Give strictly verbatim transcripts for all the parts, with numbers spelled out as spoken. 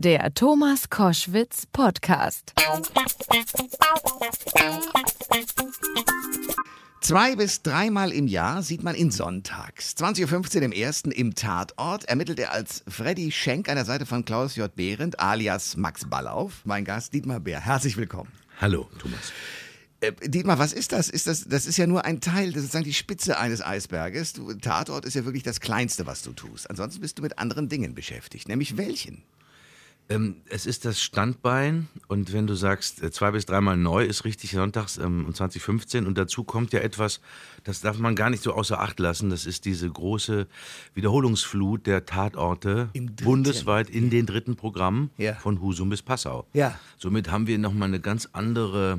Der Thomas Koschwitz Podcast. Zwei bis dreimal im Jahr sieht man ihn sonntags. zwanzig Uhr fünfzehn im ersten im Tatort ermittelt er als Freddy Schenk an der Seite von Klaus J. Behrendt alias Max Ballauf. Mein Gast Dietmar Bär. Herzlich willkommen. Hallo, Thomas. Äh, Dietmar, was ist das? Ist das? Das ist ja nur ein Teil, das ist sozusagen die Spitze eines Eisberges. Du, Tatort ist ja wirklich das Kleinste, was du tust. Ansonsten bist du mit anderen Dingen beschäftigt. Nämlich welchen? Ähm, es ist das Standbein und wenn du sagst, äh, zwei bis dreimal neu ist richtig sonntags ähm, um zwanzig fünfzehn und dazu kommt ja etwas, das darf man gar nicht so außer Acht lassen, das ist diese große Wiederholungsflut der Tatorte bundesweit in den dritten Programmen Ja. von Husum bis Passau. Ja. Somit haben wir nochmal eine ganz andere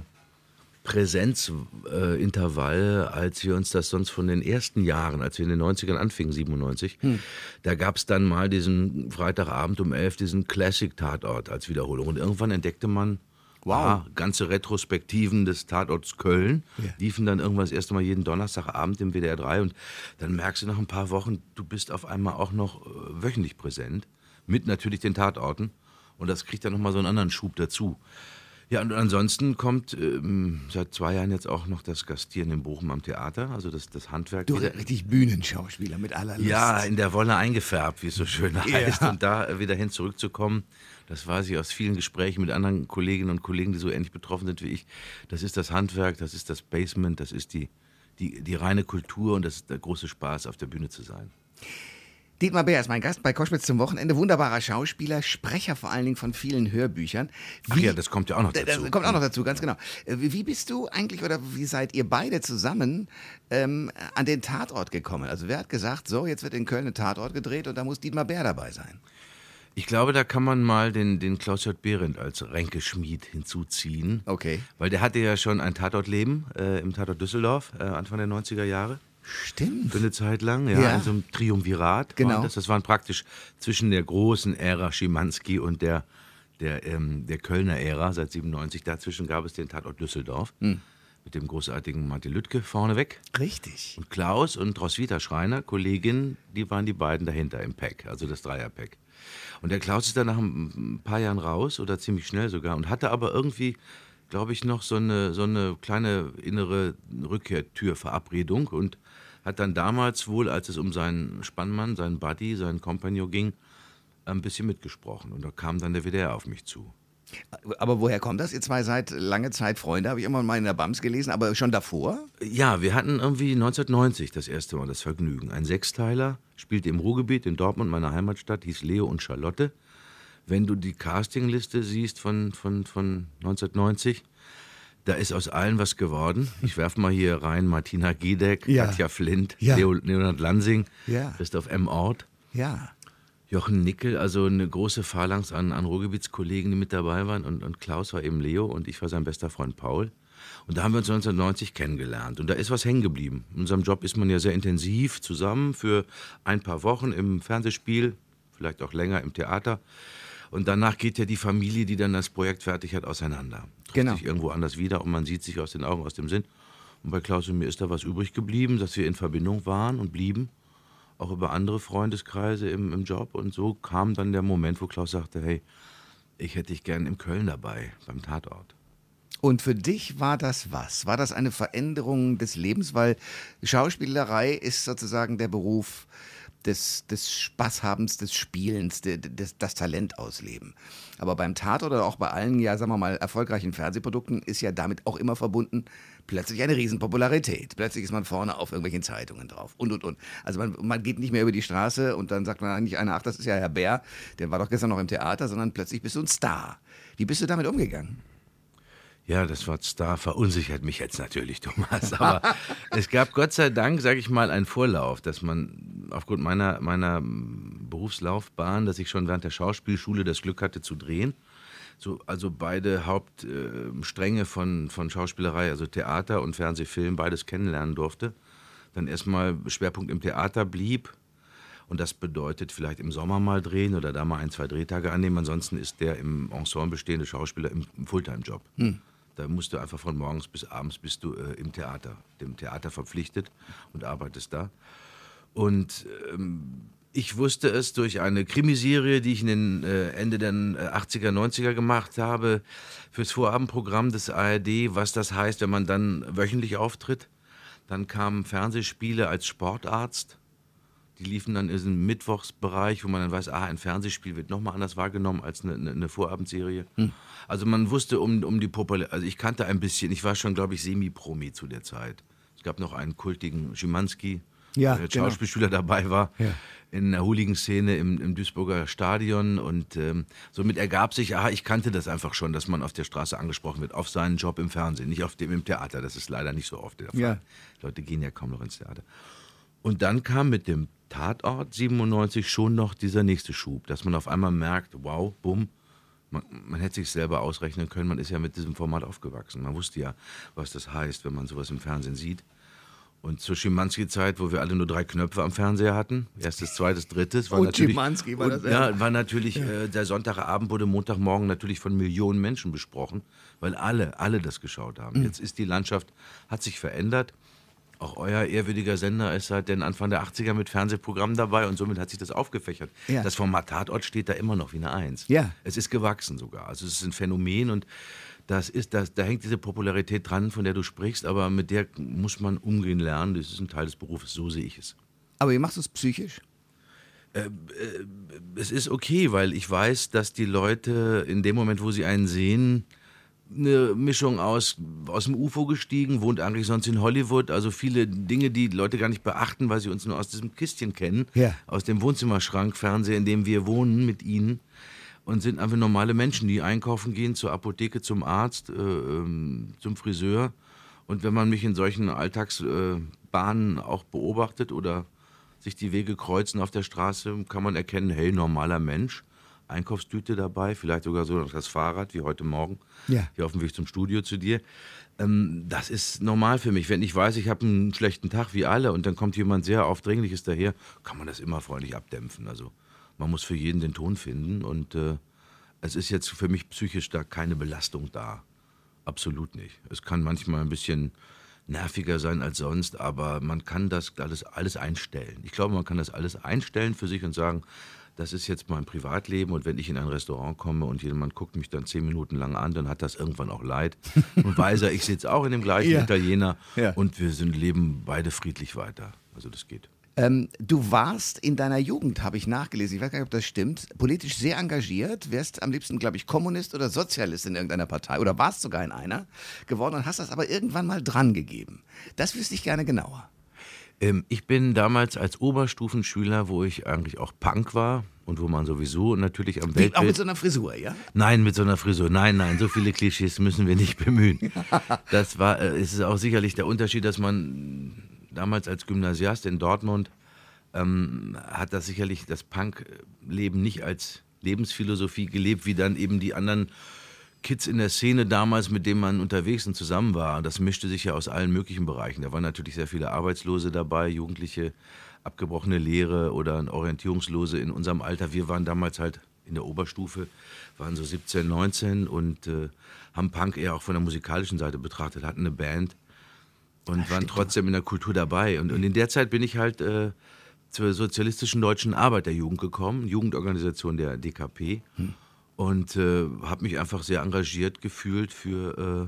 Präsenzintervalle, äh, als wir uns das sonst von den ersten Jahren, als wir in den neunzigern anfingen, siebenundneunzig, hm. da gab es dann mal diesen Freitagabend um elf, diesen Classic-Tatort als Wiederholung. Und irgendwann entdeckte man, wow, ah, ganze Retrospektiven des Tatorts Köln, ja. liefen dann irgendwann das erste Mal jeden Donnerstagabend im W D R drei und dann merkst du nach ein paar Wochen, du bist auf einmal auch noch äh, wöchentlich präsent, mit natürlich den Tatorten und das kriegt dann nochmal so einen anderen Schub dazu. Ja, und ansonsten kommt ähm, seit zwei Jahren jetzt auch noch das Gastieren in Bochum am Theater, also das, das Handwerk. Du wieder, richtig Bühnenschauspieler mit aller Lust. Ja, in der Wolle eingefärbt, wie es so schön heißt. Ja. Und da wieder hin zurückzukommen, das weiß ich aus vielen Gesprächen mit anderen Kolleginnen und Kollegen, die so ähnlich betroffen sind wie ich. Das ist das Handwerk, das ist das Basement, das ist die, die, die reine Kultur und das ist der große Spaß, auf der Bühne zu sein. Dietmar Bär ist mein Gast bei Koschwitz zum Wochenende. Wunderbarer Schauspieler, Sprecher vor allen Dingen von vielen Hörbüchern. Wie, Ach ja, das kommt ja auch noch dazu. Das kommt auch noch dazu, ganz genau. Wie, wie bist du eigentlich oder wie seid ihr beide zusammen ähm, an den Tatort gekommen? Also wer hat gesagt, so, jetzt wird in Köln ein Tatort gedreht und da muss Dietmar Bär dabei sein? Ich glaube, da kann man mal den, den Klaus J. Behrendt als Ränkeschmied hinzuziehen. Okay. Weil der hatte ja schon ein Tatortleben äh, im Tatort Düsseldorf, äh, Anfang der neunziger Jahre. Stimmt. Für eine Zeit lang, ja, Ja. in so einem Triumvirat. Genau. Waren das. das waren praktisch zwischen der großen Ära Schimanski und der, der, ähm, der Kölner Ära seit siebenundneunzig. Dazwischen gab es den Tatort Düsseldorf Hm. mit dem großartigen Martin Lüttke vorneweg. Richtig. Und Klaus und Roswitha Schreiner, Kollegin, die waren die beiden dahinter im Pack, also das Dreier-Pack. Und der Klaus ist dann nach ein paar Jahren raus oder ziemlich schnell sogar und hatte aber irgendwie, glaube ich, noch so eine, so eine kleine innere Rückkehrtürverabredung und hat dann damals wohl, als es um seinen Spannmann, seinen Buddy, seinen Kompagnon ging, ein bisschen mitgesprochen. Und da kam dann der W D R auf mich zu. Aber woher kommt das? Ihr zwei seid lange Zeit Freunde, habe ich immer mal in der Bams gelesen, aber schon davor? Ja, wir hatten irgendwie neunzehnhundertneunzig das erste Mal das Vergnügen. Ein Sechsteiler, spielte im Ruhrgebiet, in Dortmund, meiner Heimatstadt, hieß Leo und Charlotte. Wenn du die Castingliste siehst von, von, von neunzehnhundertneunzig, da ist aus allen was geworden. Ich werfe mal hier rein Martina Giedek, Ja. Katja Flint, Ja. Leo, Leonhard Lansing, Ja. Christoph M. Ort, Ja. Jochen Nickel, also eine große Phalanx an, an Ruhrgebietskollegen, die mit dabei waren. Und, und Klaus war eben Leo und ich war sein bester Freund Paul. Und da haben wir uns neunzehnhundertneunzig kennengelernt. Und da ist was hängen geblieben. In unserem Job ist man ja sehr intensiv zusammen für ein paar Wochen im Fernsehspiel, vielleicht auch länger im Theater. Und danach geht ja die Familie, die dann das Projekt fertig hat, auseinander. Trifft Genau. sich irgendwo anders wieder und man sieht sich aus den Augen, aus dem Sinn. Und bei Klaus und mir ist da was übrig geblieben, dass wir in Verbindung waren und blieben. Auch über andere Freundeskreise im, im Job. Und so kam dann der Moment, wo Klaus sagte, hey, ich hätte dich gern in Köln dabei, beim Tatort. Und für dich war das was? War das eine Veränderung des Lebens? Weil Schauspielerei ist sozusagen der Beruf des, des Spaßhabens, des Spielens, des, des, das Talent ausleben. Aber beim Tatort oder auch bei allen, ja, sagen wir mal, erfolgreichen Fernsehprodukten ist ja damit auch immer verbunden, plötzlich eine Riesenpopularität. Plötzlich ist man vorne auf irgendwelchen Zeitungen drauf und, und, und. Also man, man geht nicht mehr über die Straße und dann sagt man eigentlich einer, ach, das ist ja Herr Bär, der war doch gestern noch im Theater, sondern plötzlich bist du ein Star. Wie bist du damit umgegangen? Ja, das Wort Star verunsichert mich jetzt natürlich, Thomas. Aber es gab Gott sei Dank, sage ich mal, einen Vorlauf, dass man aufgrund meiner, meiner Berufslaufbahn, dass ich schon während der Schauspielschule das Glück hatte zu drehen. So, also beide Hauptstränge äh, von, von Schauspielerei, also Theater und Fernsehfilm, beides kennenlernen durfte. Dann erstmal Schwerpunkt im Theater blieb. Und das bedeutet vielleicht im Sommer mal drehen oder da mal ein, zwei Drehtage annehmen. Ansonsten ist der im Ensemble stehende Schauspieler im, im Fulltime-Job. Hm. Da musst du einfach von morgens bis abends bist du äh, im Theater, dem Theater verpflichtet und arbeitest da. Und ähm, Ich wusste es durch eine Krimiserie, die ich in den äh, Ende der äh, achtziger, neunziger gemacht habe, fürs Vorabendprogramm des A R D, was das heißt, wenn man dann wöchentlich auftritt. Dann kamen Fernsehspiele als Sportarzt. Die liefen dann in diesem Mittwochsbereich, wo man dann weiß, ah, ein Fernsehspiel wird nochmal anders wahrgenommen als eine, eine, eine Vorabendserie. Hm. Also man wusste um, um die Popularität, also ich kannte ein bisschen, ich war schon, glaube ich, Semi-Promi zu der Zeit. Es gab noch einen kultigen Schimanski, ja, der Schauspielschüler genau. dabei war, ja. in der Hooligan-Szene im, im Duisburger Stadion. Und ähm, somit ergab sich, aha, ich kannte das einfach schon, dass man auf der Straße angesprochen wird, auf seinen Job im Fernsehen, nicht auf dem im Theater. Das ist leider nicht so oft der Fall. Ja. Leute gehen ja kaum noch ins Theater. Und dann kam mit dem Tatort siebenundneunzig schon noch dieser nächste Schub, dass man auf einmal merkt, wow, bumm, man, man hätte sich selber ausrechnen können, man ist ja mit diesem Format aufgewachsen. Man wusste ja, was das heißt, wenn man sowas im Fernsehen sieht. Und zur Schimanski-Zeit, wo wir alle nur drei Knöpfe am Fernseher hatten, erstes, zweites, drittes, war und natürlich, Schimanski war das und, ja, war natürlich ja. äh, der Sonntagabend wurde Montagmorgen natürlich von Millionen Menschen besprochen, weil alle, alle das geschaut haben. Mhm. Jetzt ist die Landschaft, hat sich verändert. Auch euer ehrwürdiger Sender ist seit den Anfang der achtziger mit Fernsehprogrammen dabei und somit hat sich das aufgefächert. Ja. Das Format Tatort steht da immer noch wie eine Eins. Ja. Es ist gewachsen sogar. Also es ist ein Phänomen und das ist, das, da hängt diese Popularität dran, von der du sprichst, aber mit der muss man umgehen lernen. Das ist ein Teil des Berufes, so sehe ich es. Aber wie machst du es psychisch? Äh, äh, es ist okay, weil ich weiß, dass die Leute in dem Moment, wo sie einen sehen, eine Mischung aus, aus dem U F O gestiegen, wohnt eigentlich sonst in Hollywood, also viele Dinge, die Leute gar nicht beachten, weil sie uns nur aus diesem Kistchen kennen, ja. aus dem Wohnzimmerschrank, Fernseher, in dem wir wohnen mit ihnen und sind einfach normale Menschen, die einkaufen gehen, zur Apotheke, zum Arzt, äh, zum Friseur und wenn man mich in solchen Alltagsbahnen äh, auch beobachtet oder sich die Wege kreuzen auf der Straße, kann man erkennen, hey, normaler Mensch, Einkaufstüte dabei, vielleicht sogar so das Fahrrad, wie heute Morgen, ja. hier auf dem Weg zum Studio zu dir. Ähm, das ist normal für mich. Wenn ich weiß, ich habe einen schlechten Tag wie alle und dann kommt jemand sehr Aufdringliches daher, kann man das immer freundlich abdämpfen. Also man muss für jeden den Ton finden und äh, es ist jetzt für mich psychisch da keine Belastung da. Absolut nicht. Es kann manchmal ein bisschen nerviger sein als sonst, aber man kann das alles, alles einstellen. Ich glaube, man kann das alles einstellen für sich und sagen, das ist jetzt mein Privatleben und wenn ich in ein Restaurant komme und jemand guckt mich dann zehn Minuten lang an, dann hat das irgendwann auch leid. Und weiß er, ich sitze auch in dem gleichen ja. Italiener ja. und wir sind, leben beide friedlich weiter. Also das geht. Ähm, du warst in deiner Jugend, habe ich nachgelesen, ich weiß gar nicht, ob das stimmt, politisch sehr engagiert, wärst am liebsten, glaube ich, Kommunist oder Sozialist in irgendeiner Partei oder warst sogar in einer geworden und hast das aber irgendwann mal dran gegeben. Das wüsste ich gerne genauer. Ähm, ich bin damals als Oberstufenschüler, wo ich eigentlich auch Punk war und wo man sowieso natürlich am Weltbild... Auch mit so einer Frisur, ja? Nein, mit so einer Frisur. Nein, nein, so viele Klischees müssen wir nicht bemühen. Das war, äh, es ist auch sicherlich der Unterschied, dass man damals als Gymnasiast in Dortmund ähm, hat das sicherlich das Punk-Leben nicht als Lebensphilosophie gelebt, wie dann eben die anderen Kids in der Szene damals, mit denen man unterwegs und zusammen war. Das mischte sich ja aus allen möglichen Bereichen. Da waren natürlich sehr viele Arbeitslose dabei, Jugendliche, abgebrochene Lehre oder Orientierungslose in unserem Alter. Wir waren damals halt in der Oberstufe, waren so siebzehn, neunzehn und äh, haben Punk eher auch von der musikalischen Seite betrachtet, hatten eine Band und Ach, waren trotzdem in der Kultur dabei. Und, und in der Zeit bin ich halt äh, zur Sozialistischen Deutschen Arbeiterjugend gekommen, Jugendorganisation der D K P. Hm. Und äh, habe mich einfach sehr engagiert gefühlt für, äh,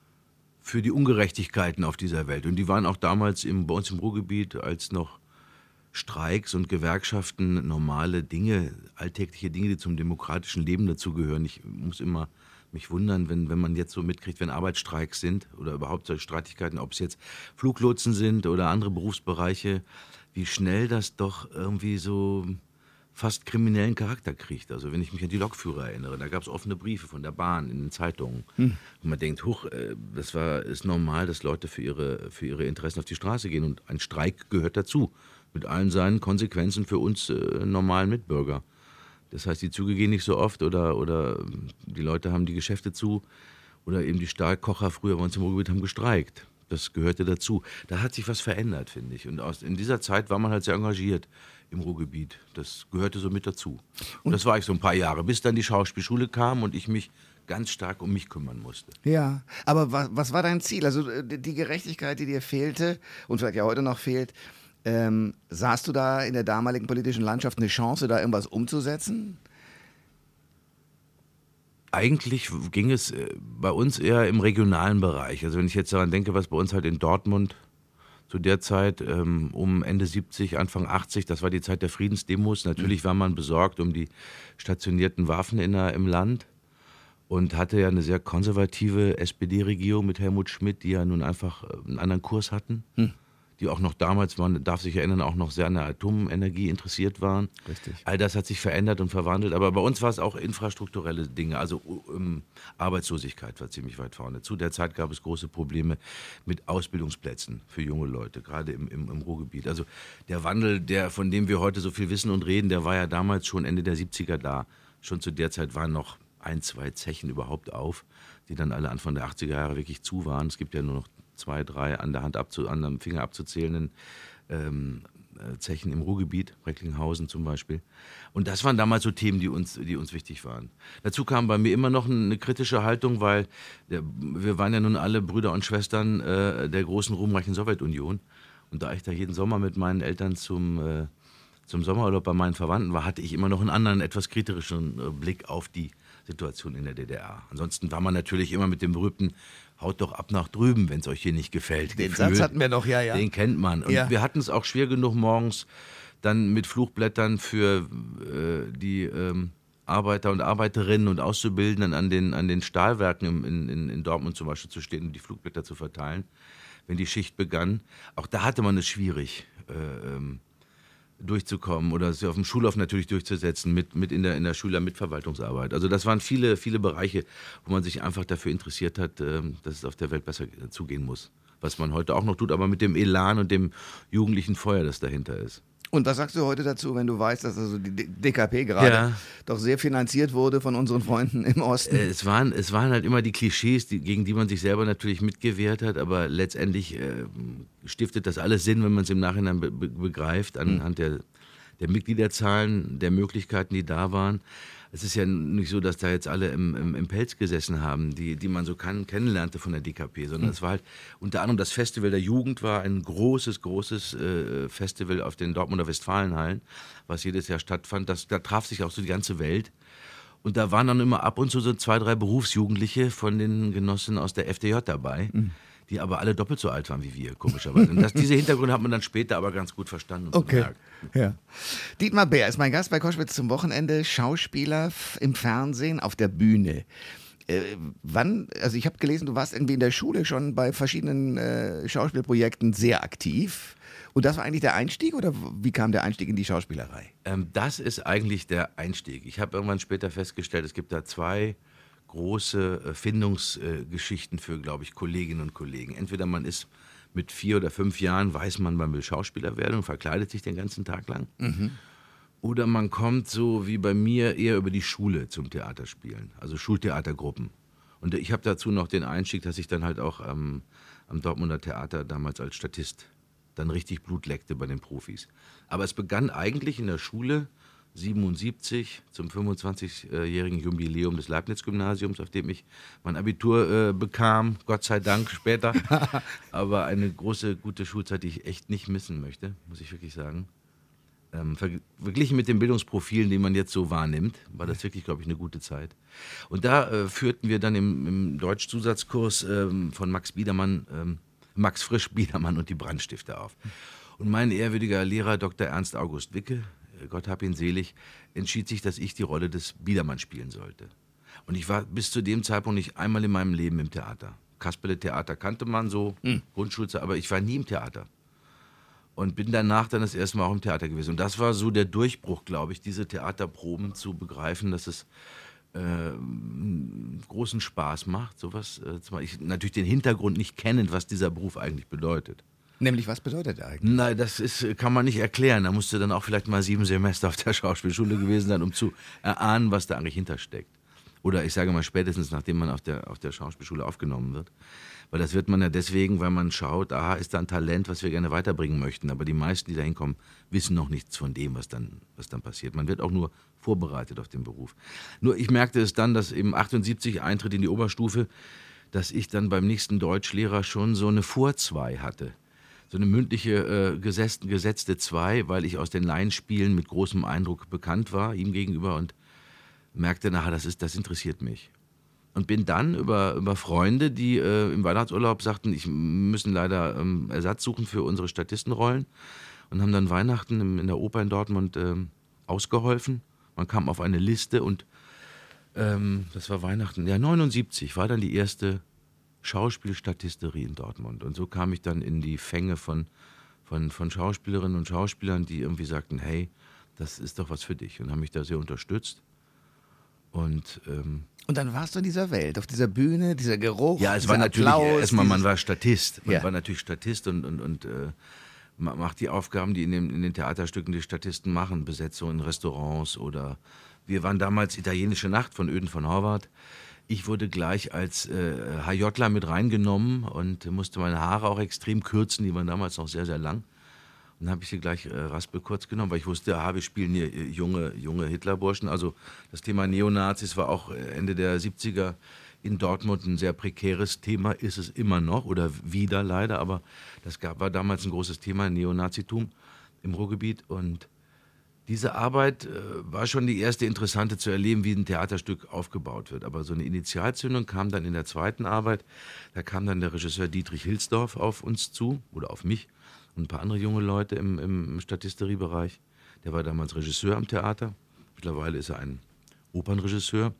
für die Ungerechtigkeiten auf dieser Welt. Und die waren auch damals im, bei uns im Ruhrgebiet, als noch Streiks und Gewerkschaften normale Dinge, alltägliche Dinge, die zum demokratischen Leben dazugehören. Ich muss immer mich wundern, wenn, wenn man jetzt so mitkriegt, wenn Arbeitsstreiks sind oder überhaupt solche Streitigkeiten, ob es jetzt Fluglotsen sind oder andere Berufsbereiche, wie schnell das doch irgendwie so fast kriminellen Charakter kriegt. Also wenn ich mich an die Lokführer erinnere, da gab es offene Briefe von der Bahn in den Zeitungen. Hm. Und man denkt, huch, das war, ist normal, dass Leute für ihre, für ihre Interessen auf die Straße gehen und ein Streik gehört dazu, mit allen seinen Konsequenzen für uns äh, normalen Mitbürger. Das heißt, die Züge gehen nicht so oft oder, oder die Leute haben die Geschäfte zu oder eben die Stahlkocher früher bei uns im Ruhrgebiet haben gestreikt. Das gehörte dazu. Da hat sich was verändert, finde ich. Und aus, in dieser Zeit war man halt sehr engagiert im Ruhrgebiet. Das gehörte so mit dazu. Und das war ich so ein paar Jahre, bis dann die Schauspielschule kam und ich mich ganz stark um mich kümmern musste. Ja, aber was, was war dein Ziel? Also die Gerechtigkeit, die dir fehlte und vielleicht ja heute noch fehlt, Ähm, sahst du da in der damaligen politischen Landschaft eine Chance, da irgendwas umzusetzen? Eigentlich ging es äh, bei uns eher im regionalen Bereich. Also wenn ich jetzt daran denke, was bei uns halt in Dortmund zu der Zeit ähm, um Ende siebzig, Anfang achtzig, das war die Zeit der Friedensdemos. Natürlich war man besorgt um die stationierten Waffen in der, im Land und hatte ja eine sehr konservative S P D-Regierung mit Helmut Schmidt, die ja nun einfach einen anderen Kurs hatten. Hm. Die auch noch damals, man darf sich erinnern, auch noch sehr an der Atomenergie interessiert waren. Richtig. All das hat sich verändert und verwandelt. Aber bei uns war es auch infrastrukturelle Dinge. Also um, Arbeitslosigkeit war ziemlich weit vorne. Zu der Zeit gab es große Probleme mit Ausbildungsplätzen für junge Leute, gerade im, im, im Ruhrgebiet. Also der Wandel, der, von dem wir heute so viel wissen und reden, der war ja damals schon Ende der siebziger da. Schon zu der Zeit waren noch ein, zwei Zechen überhaupt auf, die dann alle Anfang der achtziger Jahre wirklich zu waren. Es gibt ja nur noch zwei, drei an der Hand abzu, an dem Finger abzuzählenden ähm, Zechen im Ruhrgebiet, Recklinghausen zum Beispiel. Und das waren damals so Themen, die uns, die uns wichtig waren. Dazu kam bei mir immer noch eine kritische Haltung, weil der, wir waren ja nun alle Brüder und Schwestern äh, der großen ruhmreichen Sowjetunion. Und da ich da jeden Sommer mit meinen Eltern zum, äh, zum Sommerurlaub bei meinen Verwandten war, hatte ich immer noch einen anderen, etwas kritischeren äh, Blick auf die Situation in der D D R. Ansonsten war man natürlich immer mit dem berühmten haut doch ab nach drüben, wenn es euch hier nicht gefällt. Den Gefühl. Satz hatten wir noch, ja, ja. Den kennt man. Und ja. wir hatten es auch schwer genug morgens dann mit Flugblättern für äh, die ähm, Arbeiter und Arbeiterinnen und Auszubildenden an den, an den Stahlwerken im, in, in Dortmund zum Beispiel zu stehen und die Flugblätter zu verteilen, wenn die Schicht begann. Auch da hatte man es schwierig, äh, ähm, durchzukommen oder sie auf dem Schulhof natürlich durchzusetzen, mit, mit in der, in der Schüler-, mit Verwaltungsarbeit. Also das waren viele, viele Bereiche, wo man sich einfach dafür interessiert hat, dass es auf der Welt besser zugehen muss. Was man heute auch noch tut, aber mit dem Elan und dem jugendlichen Feuer, das dahinter ist. Und was sagst du heute dazu, wenn du weißt, dass also die D K P gerade ja. doch sehr finanziert wurde von unseren Freunden im Osten? Äh, es, waren, es waren halt immer die Klischees, die, gegen die man sich selber natürlich mitgewehrt hat, aber letztendlich äh, stiftet das alles Sinn, wenn man es im Nachhinein be- be- begreift, anhand der, der Mitgliederzahlen, der Möglichkeiten, die da waren. Es ist ja nicht so, dass da jetzt alle im, im, im Pelz gesessen haben, die, die man so kann, kennenlernte von der D K P, sondern mhm. es war halt unter anderem das Festival der Jugend war ein großes, großes äh, Festival auf den Dortmunder Westfalenhallen, was jedes Jahr stattfand. Das, da traf sich auch so die ganze Welt. Und da waren dann immer ab und zu so zwei, drei Berufsjugendliche von den Genossen aus der F D J dabei, mhm. die aber alle doppelt so alt waren wie wir, komischerweise. Und das, diese Hintergründe hat man dann später aber ganz gut verstanden und okay. gemerkt. Ja. Dietmar Bär ist mein Gast bei Koschwitz zum Wochenende, Schauspieler f- im Fernsehen, auf der Bühne. Äh, wann, also ich habe gelesen, du warst irgendwie in der Schule schon bei verschiedenen äh, Schauspielprojekten sehr aktiv. Und das war eigentlich der Einstieg oder wie kam der Einstieg in die Schauspielerei? Ähm, das ist eigentlich der Einstieg. Ich habe irgendwann später festgestellt, es gibt da zwei große äh, Findungsgeschichten äh, für, glaube ich, Kolleginnen und Kollegen. Entweder man ist mit vier oder fünf Jahren, weiß man, man will Schauspieler werden und verkleidet sich den ganzen Tag lang. Mhm. Oder man kommt so wie bei mir eher über die Schule zum Theaterspielen, also Schultheatergruppen. Und ich habe dazu noch den Einstieg, dass ich dann halt auch ähm, am Dortmunder Theater damals als Statist dann richtig Blut leckte bei den Profis. Aber es begann eigentlich in der Schule siebenundsiebzig zum fünfundzwanzigjährigen Jubiläum des Leibniz-Gymnasiums, auf dem ich mein Abitur äh, bekam, Gott sei Dank später. Aber eine große, gute Schulzeit, die ich echt nicht missen möchte, muss ich wirklich sagen. Ähm, verglichen mit den Bildungsprofilen, die man jetzt so wahrnimmt, war das wirklich, glaube ich, eine gute Zeit. Und da äh, führten wir dann im, im Deutsch-Zusatzkurs ähm, von Max Biedermann, ähm, Max Frisch Biedermann und die Brandstifter auf. Und mein ehrwürdiger Lehrer Doktor Ernst August Wicke, Gott hab ihn selig, entschied sich, dass ich die Rolle des Biedermann spielen sollte. Und ich war bis zu dem Zeitpunkt nicht einmal in meinem Leben im Theater. Kasperle-Theater kannte man so, mhm. Grundschulzeit, aber ich war nie im Theater. Und bin danach dann das erste Mal auch im Theater gewesen. Und das war so der Durchbruch, glaube ich, diese Theaterproben zu begreifen, dass es äh, großen Spaß macht. Sowas, äh, ich natürlich den Hintergrund nicht kennend, was dieser Beruf eigentlich bedeutet. Nämlich, was bedeutet der eigentlich? Nein, das ist, kann man nicht erklären. Da musst du dann auch vielleicht mal sieben Semester auf der Schauspielschule gewesen sein, um zu erahnen, was da eigentlich hintersteckt. Oder ich sage mal spätestens, nachdem man auf der, auf der Schauspielschule aufgenommen wird. Weil das wird man ja deswegen, weil man schaut, aha, ist da ein Talent, was wir gerne weiterbringen möchten. Aber die meisten, die da hinkommen, wissen noch nichts von dem, was dann, was dann passiert. Man wird auch nur vorbereitet auf den Beruf. Nur ich merkte es dann, dass eben achtundsiebzig Eintritt in die Oberstufe, dass ich dann beim nächsten Deutschlehrer schon so eine Vorzwei hatte. so eine mündliche äh, gesetzte, gesetzte zwei, weil ich aus den Laienspielen mit großem Eindruck bekannt war, ihm gegenüber, und merkte nachher, das, ist, das interessiert mich. Und bin dann über, über Freunde, die äh, im Weihnachtsurlaub sagten, ich müssen leider ähm, Ersatz suchen für unsere Statistenrollen, und haben dann Weihnachten im, in der Oper in Dortmund ähm, ausgeholfen. Man kam auf eine Liste und ähm, das war Weihnachten, ja neunundsiebzig war dann die erste Schauspielstatisterie in Dortmund. Und so kam ich dann in die Fänge von, von, von Schauspielerinnen und Schauspielern, die irgendwie sagten, hey, das ist doch was für dich, und haben mich da sehr unterstützt. Und, ähm, und dann warst du in dieser Welt, auf dieser Bühne, dieser Geruch, ja, es war natürlich, Applaus, erstmal, man dieses- war Statist. Man Ja. war natürlich Statist und, und, und äh, ma- macht die Aufgaben, die in, dem, in den Theaterstücken die Statisten machen, Besetzung in Restaurants oder wir waren damals Italienische Nacht von Öden von Horvath. Ich wurde gleich als äh, HJler mit reingenommen und musste meine Haare auch extrem kürzen, die waren damals noch sehr, sehr lang. Und dann habe ich sie gleich äh, raspelkurz genommen, weil ich wusste, aha, wir spielen hier äh, junge, junge Hitlerburschen. Also das Thema Neonazis war auch Ende der siebziger in Dortmund ein sehr prekäres Thema, ist es immer noch oder wieder leider, aber das gab, war damals ein großes Thema, Neonazitum im Ruhrgebiet. Und diese Arbeit äh, war schon die erste interessante zu erleben, wie ein Theaterstück aufgebaut wird. Aber so eine Initialzündung kam dann in der zweiten Arbeit. Da kam dann der Regisseur Dietrich Hilsdorf auf uns zu oder auf mich und ein paar andere junge Leute im, im Statisteriebereich. Der war damals Regisseur am Theater. Mittlerweile ist er ein Opernregisseur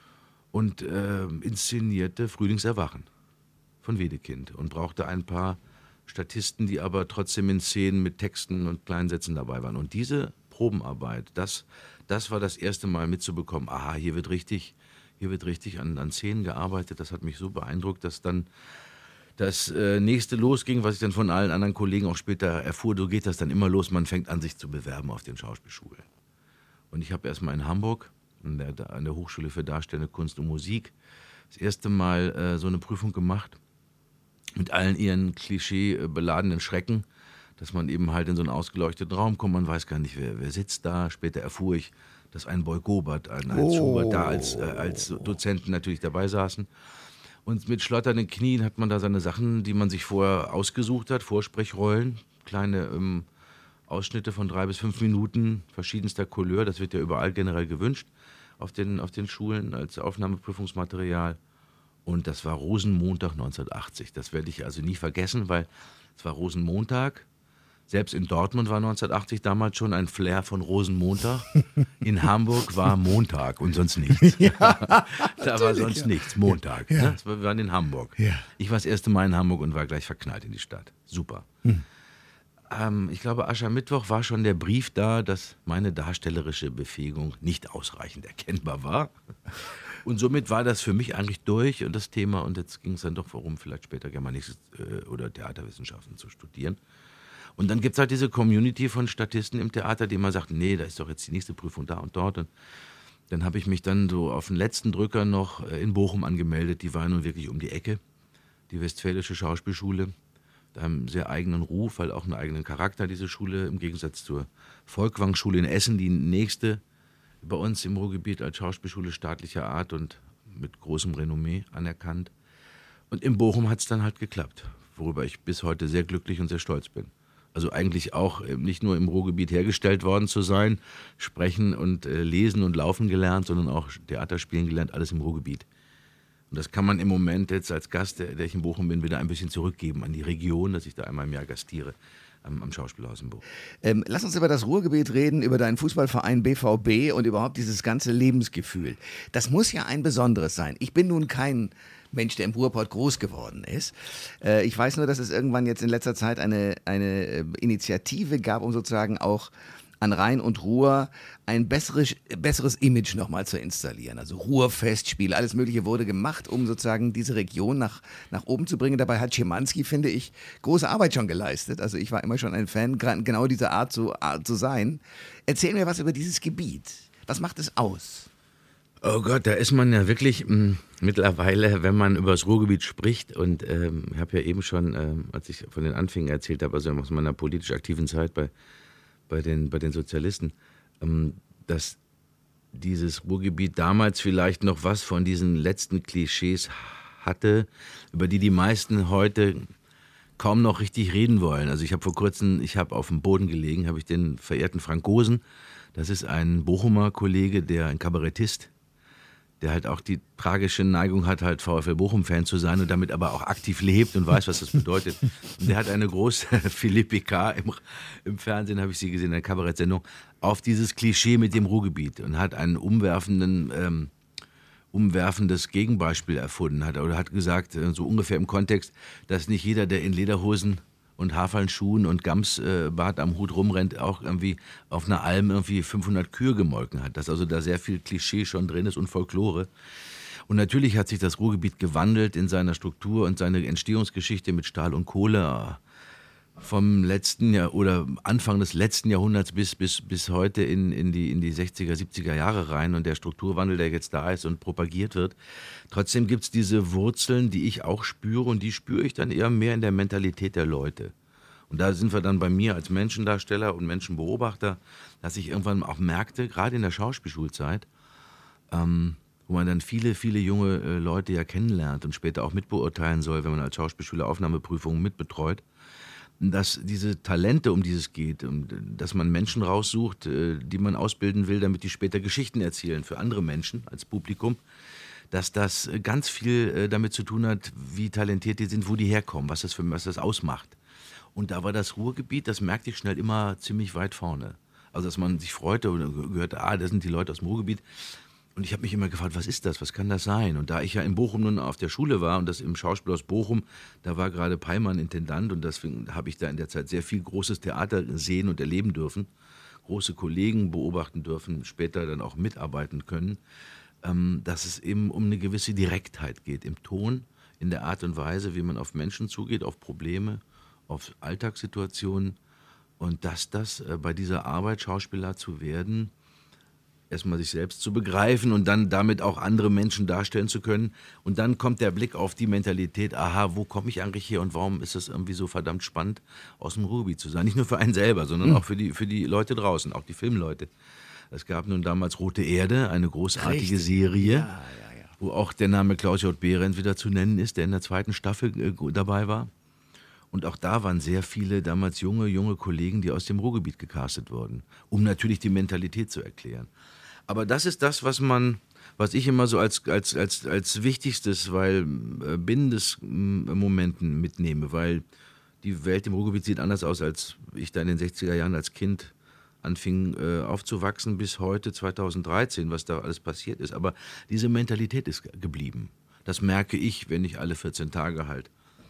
und äh, inszenierte Frühlingserwachen von Wedekind und brauchte ein paar Statisten, die aber trotzdem in Szenen mit Texten und kleinen Sätzen dabei waren. Und diese Probenarbeit, das, das war das erste Mal mitzubekommen, aha, hier wird richtig, hier wird richtig an, an Szenen gearbeitet. Das hat mich so beeindruckt, dass dann das äh, nächste losging, was ich dann von allen anderen Kollegen auch später erfuhr, so geht das dann immer los, man fängt an, sich zu bewerben auf den Schauspielschulen. Und ich habe erstmal in Hamburg an der, an der Hochschule für Darstellende Kunst und Musik das erste Mal äh, so eine Prüfung gemacht, mit allen ihren klischeebeladenen Schrecken, dass man eben halt in so einen ausgeleuchteten Raum kommt, man weiß gar nicht, wer, wer sitzt da. Später erfuhr ich, dass ein Boy Gobert, ein Heinz Oh. Schubert da als, äh, als Dozenten natürlich dabei saßen. Und mit schlotternden Knien hat man da seine Sachen, die man sich vorher ausgesucht hat, Vorsprechrollen, kleine ähm, Ausschnitte von drei bis fünf Minuten verschiedenster Couleur, das wird ja überall generell gewünscht auf den, auf den Schulen als Aufnahmeprüfungsmaterial. Und das war Rosenmontag neunzehnhundertachtzig. Das werde ich also nie vergessen, weil es war Rosenmontag. Selbst in Dortmund war neunzehnhundertachtzig damals schon ein Flair von Rosenmontag. In Hamburg war Montag und sonst nichts. Ja, da war sonst ja. nichts, Montag. Ja. Ne? Das war, wir waren in Hamburg. Ja. Ich war das erste Mal in Hamburg und war gleich verknallt in die Stadt. Super. Hm. Ähm, ich glaube, Aschermittwoch war schon der Brief da, dass meine darstellerische Befähigung nicht ausreichend erkennbar war. Und somit war das für mich eigentlich durch und das Thema. Und jetzt ging es dann doch darum, vielleicht später Germanistik äh, oder Theaterwissenschaften zu studieren. Und dann gibt es halt diese Community von Statisten im Theater, die immer sagt, nee, da ist doch jetzt die nächste Prüfung da und dort. Und dann habe ich mich dann so auf den letzten Drücker noch äh, in Bochum angemeldet. Die war nun wirklich um die Ecke, die Westfälische Schauspielschule. Da haben einen sehr eigenen Ruf, weil auch einen eigenen Charakter, diese Schule, im Gegensatz zur Volkwang-Schule in Essen, die nächste bei uns im Ruhrgebiet als Schauspielschule staatlicher Art und mit großem Renommee anerkannt. Und in Bochum hat es dann halt geklappt, worüber ich bis heute sehr glücklich und sehr stolz bin. Also eigentlich auch äh, nicht nur im Ruhrgebiet hergestellt worden zu sein, sprechen und äh, lesen und laufen gelernt, sondern auch Theater spielen gelernt, alles im Ruhrgebiet. Und das kann man im Moment jetzt als Gast, der, der ich in Bochum bin, wieder ein bisschen zurückgeben an die Region, dass ich da einmal im Jahr gastiere am, am Schauspielhaus in Bochum. Ähm, lass uns über das Ruhrgebiet reden, über deinen Fußballverein B V B und überhaupt dieses ganze Lebensgefühl. Das muss ja ein besonderes sein. Ich bin nun kein Mensch, der im Ruhrpott groß geworden ist. Äh, ich weiß nur, dass es irgendwann jetzt in letzter Zeit eine, eine äh, Initiative gab, um sozusagen auch an Rhein und Ruhr ein besseres, besseres Image nochmal zu installieren. Also Ruhrfestspiele, alles Mögliche wurde gemacht, um sozusagen diese Region nach, nach oben zu bringen. Dabei hat Schimanski, finde ich, große Arbeit schon geleistet. Also ich war immer schon ein Fan, genau dieser Art zu, Art zu sein. Erzähl mir was über dieses Gebiet. Was macht es aus? Oh Gott, da ist man ja wirklich mh, mittlerweile, wenn man über das Ruhrgebiet spricht, und ähm, ich habe ja eben schon, ähm, als ich von den Anfängen erzählt habe, also aus meiner politisch aktiven Zeit bei, bei, den, bei den Sozialisten, ähm, dass dieses Ruhrgebiet damals vielleicht noch was von diesen letzten Klischees hatte, über die die meisten heute kaum noch richtig reden wollen. Also ich habe vor kurzem, ich habe auf dem Boden gelegen, habe ich den verehrten Frank Gosen, das ist ein Bochumer Kollege, der ein Kabarettist, der halt auch die tragische Neigung hat, halt VfL Bochum-Fan zu sein und damit aber auch aktiv lebt und weiß, was das bedeutet. Und der hat eine große Philippika, im, im Fernsehen habe ich sie gesehen, in einer Kabarettsendung, auf dieses Klischee mit dem Ruhrgebiet und hat einen umwerfenden, ähm, umwerfendes Gegenbeispiel erfunden. Hat, oder hat gesagt, so ungefähr im Kontext, dass nicht jeder, der in Lederhosen und Haferlschuhen und Gamsbart am Hut rumrennt, auch irgendwie auf einer Alm irgendwie fünfhundert Kühe gemolken hat. Dass also da sehr viel Klischee schon drin ist und Folklore. Und natürlich hat sich das Ruhrgebiet gewandelt in seiner Struktur und seine Entstehungsgeschichte mit Stahl und Kohle vom letzten Jahr oder Anfang des letzten Jahrhunderts bis, bis, bis heute in, in, die, in die sechziger, siebziger Jahre rein und der Strukturwandel, der jetzt da ist und propagiert wird. Trotzdem gibt es diese Wurzeln, die ich auch spüre und die spüre ich dann eher mehr in der Mentalität der Leute. Und da sind wir dann bei mir als Menschendarsteller und Menschenbeobachter, dass ich irgendwann auch merkte, gerade in der Schauspielschulzeit, ähm, wo man dann viele, viele junge äh, Leute ja kennenlernt und später auch mitbeurteilen soll, wenn man als Schauspielschüler Aufnahmeprüfungen mitbetreut, dass diese Talente, um die es geht, dass man Menschen raussucht, die man ausbilden will, damit die später Geschichten erzählen für andere Menschen als Publikum, dass das ganz viel damit zu tun hat, wie talentiert die sind, wo die herkommen, was das, für, was das ausmacht. Und da war das Ruhrgebiet, das merkte ich schnell, immer ziemlich weit vorne. Also dass man sich freute und gehörte, ah, das sind die Leute aus dem Ruhrgebiet. Und ich habe mich immer gefragt, was ist das, was kann das sein? Und da ich ja in Bochum nun auf der Schule war und das im Schauspielhaus Bochum, da war gerade Peimann Intendant und deswegen habe ich da in der Zeit sehr viel großes Theater sehen und erleben dürfen, große Kollegen beobachten dürfen, später dann auch mitarbeiten können, ähm, dass es eben um eine gewisse Direktheit geht im Ton, in der Art und Weise, wie man auf Menschen zugeht, auf Probleme, auf Alltagssituationen und dass das äh, bei dieser Arbeit, Schauspieler zu werden, erstmal sich selbst zu begreifen und dann damit auch andere Menschen darstellen zu können. Und dann kommt der Blick auf die Mentalität, aha, wo komme ich eigentlich her und warum ist es irgendwie so verdammt spannend, aus dem Ruhrgebiet zu sein. Nicht nur für einen selber, sondern mhm. auch für die, für die Leute draußen, auch die Filmleute. Es gab nun damals Rote Erde, eine großartige Richtig. Serie, ja, ja, ja. wo auch der Name Klaus J. Behrendt wieder zu nennen ist, der in der zweiten Staffel äh, dabei war. Und auch da waren sehr viele damals junge, junge Kollegen, die aus dem Ruhrgebiet gecastet wurden, um natürlich die Mentalität zu erklären. Aber das ist das, was man, was ich immer so als, als, als, als wichtigstes, weil äh, bindendes äh, Momenten mitnehme, weil die Welt im Ruhrgebiet sieht anders aus, als ich da in den sechziger Jahren als Kind anfing äh, aufzuwachsen bis heute zweitausenddreizehn, was da alles passiert ist. Aber diese Mentalität ist geblieben. Das merke ich, wenn ich alle vierzehn Tage halt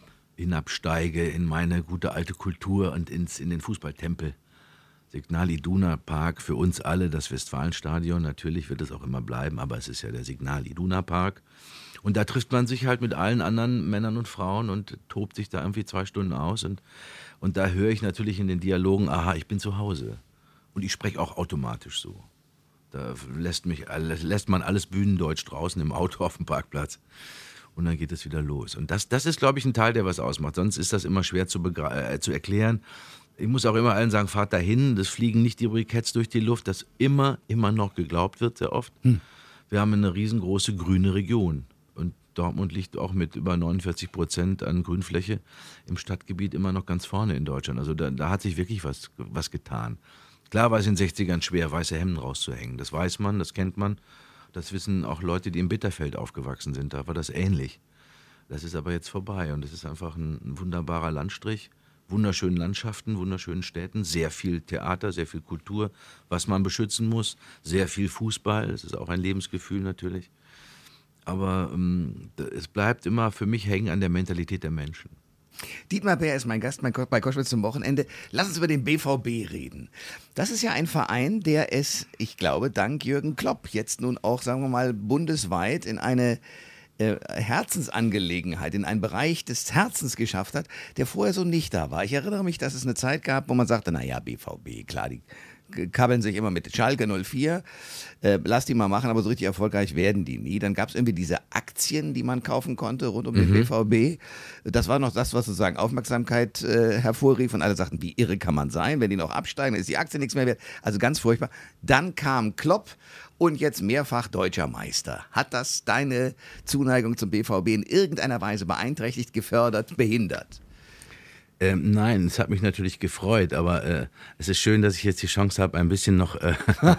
hinabsteige in meine gute alte Kultur und ins, in den Fußballtempel. Signal Iduna Park, für uns alle das Westfalenstadion, natürlich wird es auch immer bleiben, aber es ist ja der Signal Iduna Park. Und da trifft man sich halt mit allen anderen Männern und Frauen und tobt sich da irgendwie zwei Stunden aus. Und, und da höre ich natürlich in den Dialogen, aha, ich bin zu Hause. Und ich spreche auch automatisch so. Da lässt, mich, lässt man alles Bühnendeutsch draußen im Auto auf dem Parkplatz. Und dann geht es wieder los. Und das, das ist, glaube ich, ein Teil, der was ausmacht. Sonst ist das immer schwer zu, begre- äh, zu erklären. Ich muss auch immer allen sagen, fahrt dahin, das fliegen nicht die Briketts durch die Luft, das immer, immer noch geglaubt wird, sehr oft. Hm. Wir haben eine riesengroße grüne Region und Dortmund liegt auch mit über neunundvierzig Prozent an Grünfläche im Stadtgebiet immer noch ganz vorne in Deutschland. Also da, da hat sich wirklich was, was getan. Klar war es in den sechzigern schwer, weiße Hemden rauszuhängen, das weiß man, das kennt man. Das wissen auch Leute, die im Bitterfeld aufgewachsen sind, da war das ähnlich. Das ist aber jetzt vorbei und es ist einfach ein, ein wunderbarer Landstrich. Wunderschönen Landschaften, wunderschönen Städten, sehr viel Theater, sehr viel Kultur, was man beschützen muss, sehr viel Fußball, das ist auch ein Lebensgefühl natürlich. Aber ähm, es bleibt immer für mich hängen an der Mentalität der Menschen. Dietmar Bär ist mein Gast bei Koschwitz zum Wochenende. Lass uns über den B V B reden. Das ist ja ein Verein, der es, ich glaube, dank Jürgen Klopp jetzt nun auch, sagen wir mal, bundesweit in eine Äh, Herzensangelegenheit, in einen Bereich des Herzens geschafft hat, der vorher so nicht da war. Ich erinnere mich, dass es eine Zeit gab, wo man sagte, naja, B V B, klar, die kabbeln sich immer mit Schalke null vier, äh, lass die mal machen, aber so richtig erfolgreich werden die nie. Dann gab es irgendwie diese Aktien, die man kaufen konnte rund um den mhm. B V B. Das war noch das, was sozusagen Aufmerksamkeit äh, hervorrief und alle sagten, wie irre kann man sein, wenn die noch absteigen, dann ist die Aktie nichts mehr wert. Also ganz furchtbar. Dann kam Klopp und jetzt mehrfach deutscher Meister. Hat das deine Zuneigung zum B V B in irgendeiner Weise beeinträchtigt, gefördert, behindert? Ähm, nein, es hat mich natürlich gefreut, aber äh, es ist schön, dass ich jetzt die Chance habe, ein bisschen noch äh,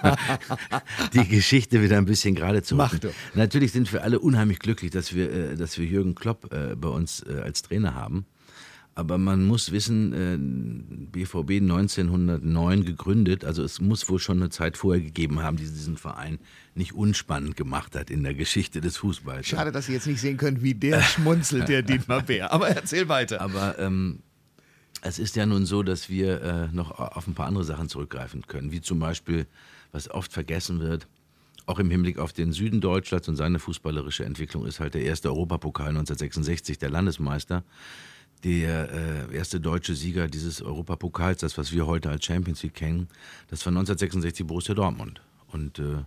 die Geschichte wieder ein bisschen gerade zu Mach rücken. doch. Natürlich sind wir alle unheimlich glücklich, dass wir, äh, dass wir Jürgen Klopp äh, bei uns äh, als Trainer haben. Aber man muss wissen, äh, B V B neunzehnhundertneun gegründet, also es muss wohl schon eine Zeit vorher gegeben haben, die diesen Verein nicht unspannend gemacht hat in der Geschichte des Fußballs. Schade, dass Sie jetzt nicht sehen können, wie der schmunzelt, der Dietmar Bär. Aber erzähl weiter. Aber ähm, es ist ja nun so, dass wir äh, noch auf ein paar andere Sachen zurückgreifen können, wie zum Beispiel, was oft vergessen wird, auch im Hinblick auf den Süden Deutschlands und seine fußballerische Entwicklung ist halt der erste Europapokal neunzehnhundertsechsundsechzig, der Landesmeister. Der äh, erste deutsche Sieger dieses Europapokals, das, was wir heute als Champions League kennen, das war neunzehnhundertsechsundsechzig Borussia Dortmund. Und äh,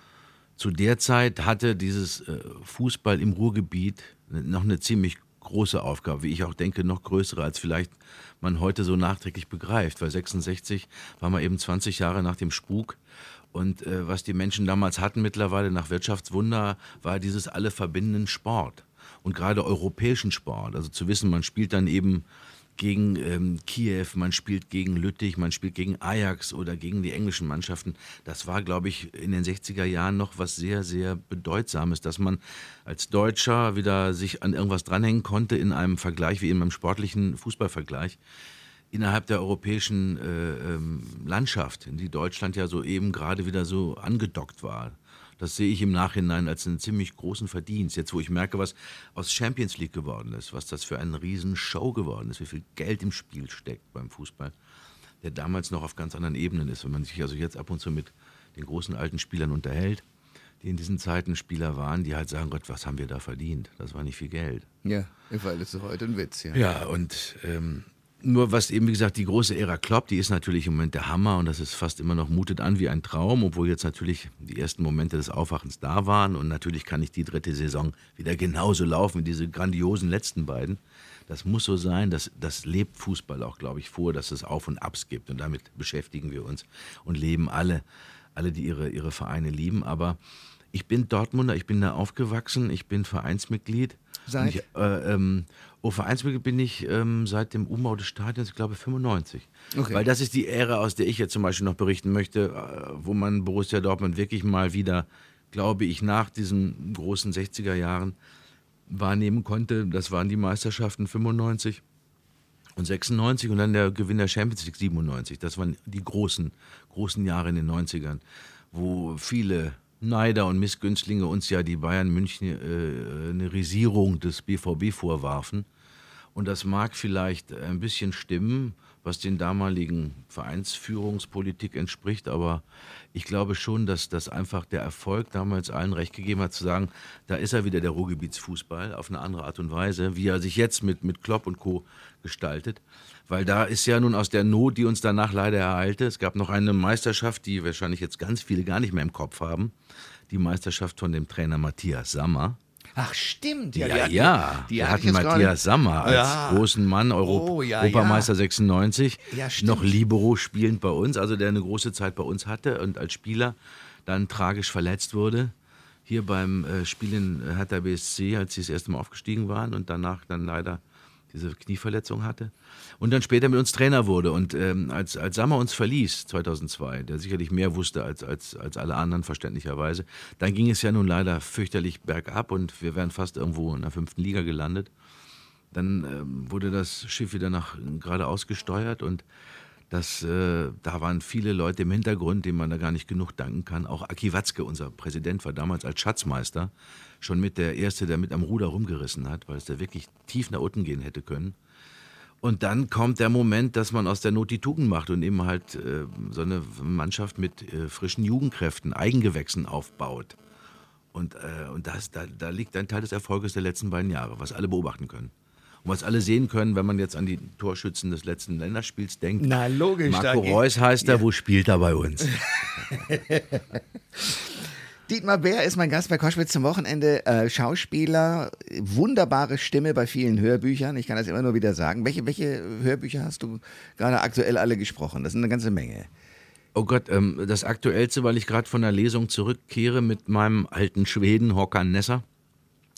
zu der Zeit hatte dieses äh, Fußball im Ruhrgebiet noch eine ziemlich große Aufgabe, wie ich auch denke, noch größere, als vielleicht man heute so nachträglich begreift. Weil sechsundsechzig war man eben zwanzig Jahre nach dem Spuk. Und äh, was die Menschen damals hatten mittlerweile nach Wirtschaftswunder, war dieses alle verbindenden Sport. Und gerade europäischen Sport. Also zu wissen, man spielt dann eben gegen ähm, Kiew, man spielt gegen Lüttich, man spielt gegen Ajax oder gegen die englischen Mannschaften. Das war, glaube ich, in den sechziger Jahren noch was sehr, sehr Bedeutsames, dass man als Deutscher wieder sich an irgendwas dranhängen konnte in einem Vergleich, wie in einem sportlichen Fußballvergleich, innerhalb der europäischen äh, ähm, Landschaft, in die Deutschland ja soeben gerade wieder so angedockt war. Das sehe ich im Nachhinein als einen ziemlich großen Verdienst. Jetzt, wo ich merke, was aus Champions League geworden ist, was das für eine Riesenshow geworden ist, wie viel Geld im Spiel steckt beim Fußball, der damals noch auf ganz anderen Ebenen ist. Wenn man sich also jetzt ab und zu mit den großen alten Spielern unterhält, die in diesen Zeiten Spieler waren, die halt sagen, Gott, was haben wir da verdient? Das war nicht viel Geld. Ja, weil das ist heute ein Witz. Ja, ja und ähm, nur was eben, wie gesagt, die große Ära Klopp, die ist natürlich im Moment der Hammer und das ist fast immer noch, mutet an wie ein Traum, obwohl jetzt natürlich die ersten Momente des Aufwachens da waren und natürlich kann nicht die dritte Saison wieder genauso laufen wie diese grandiosen letzten beiden. Das muss so sein, das, das lebt Fußball auch, glaube ich, vor, dass es Auf und Abs gibt und damit beschäftigen wir uns und leben alle, alle, die ihre, ihre Vereine lieben, aber ich bin Dortmunder, ich bin da aufgewachsen, ich bin Vereinsmitglied. Seit? Ich, äh, ähm, oh, Vereinsmitglied bin ich ähm, seit dem Umbau des Stadions, ich glaube fünfundneunzig. Okay. Weil das ist die Ära, aus der ich jetzt zum Beispiel noch berichten möchte, äh, wo man Borussia Dortmund wirklich mal wieder, glaube ich, nach diesen großen sechziger Jahren wahrnehmen konnte. Das waren die Meisterschaften fünfundneunzig und sechsundneunzig und dann der Gewinn der Champions League siebenundneunzig. Das waren die großen, großen Jahre in den neunzigern, wo viele Neider und Missgünstlinge uns ja die Bayern München äh, eine Risierung des B V B vorwarfen. Und das mag vielleicht ein bisschen stimmen, was den damaligen Vereinsführungspolitik entspricht, aber ich glaube schon, dass das einfach der Erfolg damals allen recht gegeben hat, zu sagen, da ist er wieder, der Ruhrgebietsfußball, auf eine andere Art und Weise, wie er sich jetzt mit, mit Klopp und Co. gestaltet. Weil da ist ja nun aus der Not, die uns danach leider ereilte, es gab noch eine Meisterschaft, die wahrscheinlich jetzt ganz viele gar nicht mehr im Kopf haben, die Meisterschaft von dem Trainer Matthias Sammer. Ach stimmt, Ja, ja. ja, die ja. hatten- die wir hatte ich hatten jetzt Matthias gerade- Sammer als Ja. großen Mann, Europ- Oh, ja, Europameister ja. sechsundneunzig, Ja, stimmt. noch Libero spielend bei uns, also der eine große Zeit bei uns hatte und als Spieler dann tragisch verletzt wurde. Hier beim äh, Spiel in Hertha B S C, als sie das erste Mal aufgestiegen waren und danach dann leider diese Knieverletzung hatte. Und dann später mit uns Trainer wurde. Und ähm, als, als Sammer uns verließ, zweitausendzwei, der sicherlich mehr wusste als, als, als alle anderen, verständlicherweise, dann ging es ja nun leider fürchterlich bergab und wir wären fast irgendwo in der fünften Liga gelandet. Dann ähm, wurde das Schiff wieder nach geradeaus gesteuert und das, äh, da waren viele Leute im Hintergrund, denen man da gar nicht genug danken kann. Auch Aki Watzke, unser Präsident, war damals als Schatzmeister schon mit der Erste, der mit am Ruder rumgerissen hat, weil es da wirklich tief nach unten gehen hätte können. Und dann kommt der Moment, dass man aus der Not die Tugend macht und eben halt äh, so eine Mannschaft mit äh, frischen Jugendkräften, Eigengewächsen aufbaut. Und, äh, und das, da, da liegt ein Teil des Erfolges der letzten beiden Jahre, was alle beobachten können. Und was alle sehen können, wenn man jetzt an die Torschützen des letzten Länderspiels denkt. Na, logisch. Marco da geht- Reus heißt er, Ja. wo spielt er bei uns? Dietmar Bär ist mein Gast bei Koschwitz zum Wochenende. Äh, Schauspieler, wunderbare Stimme bei vielen Hörbüchern. Ich kann das immer nur wieder sagen. Welche, welche Hörbücher hast du gerade aktuell alle gesprochen? Das sind eine ganze Menge. Oh Gott, ähm, das Aktuellste, weil ich gerade von der Lesung zurückkehre mit meinem alten Schweden Håkan Nesser,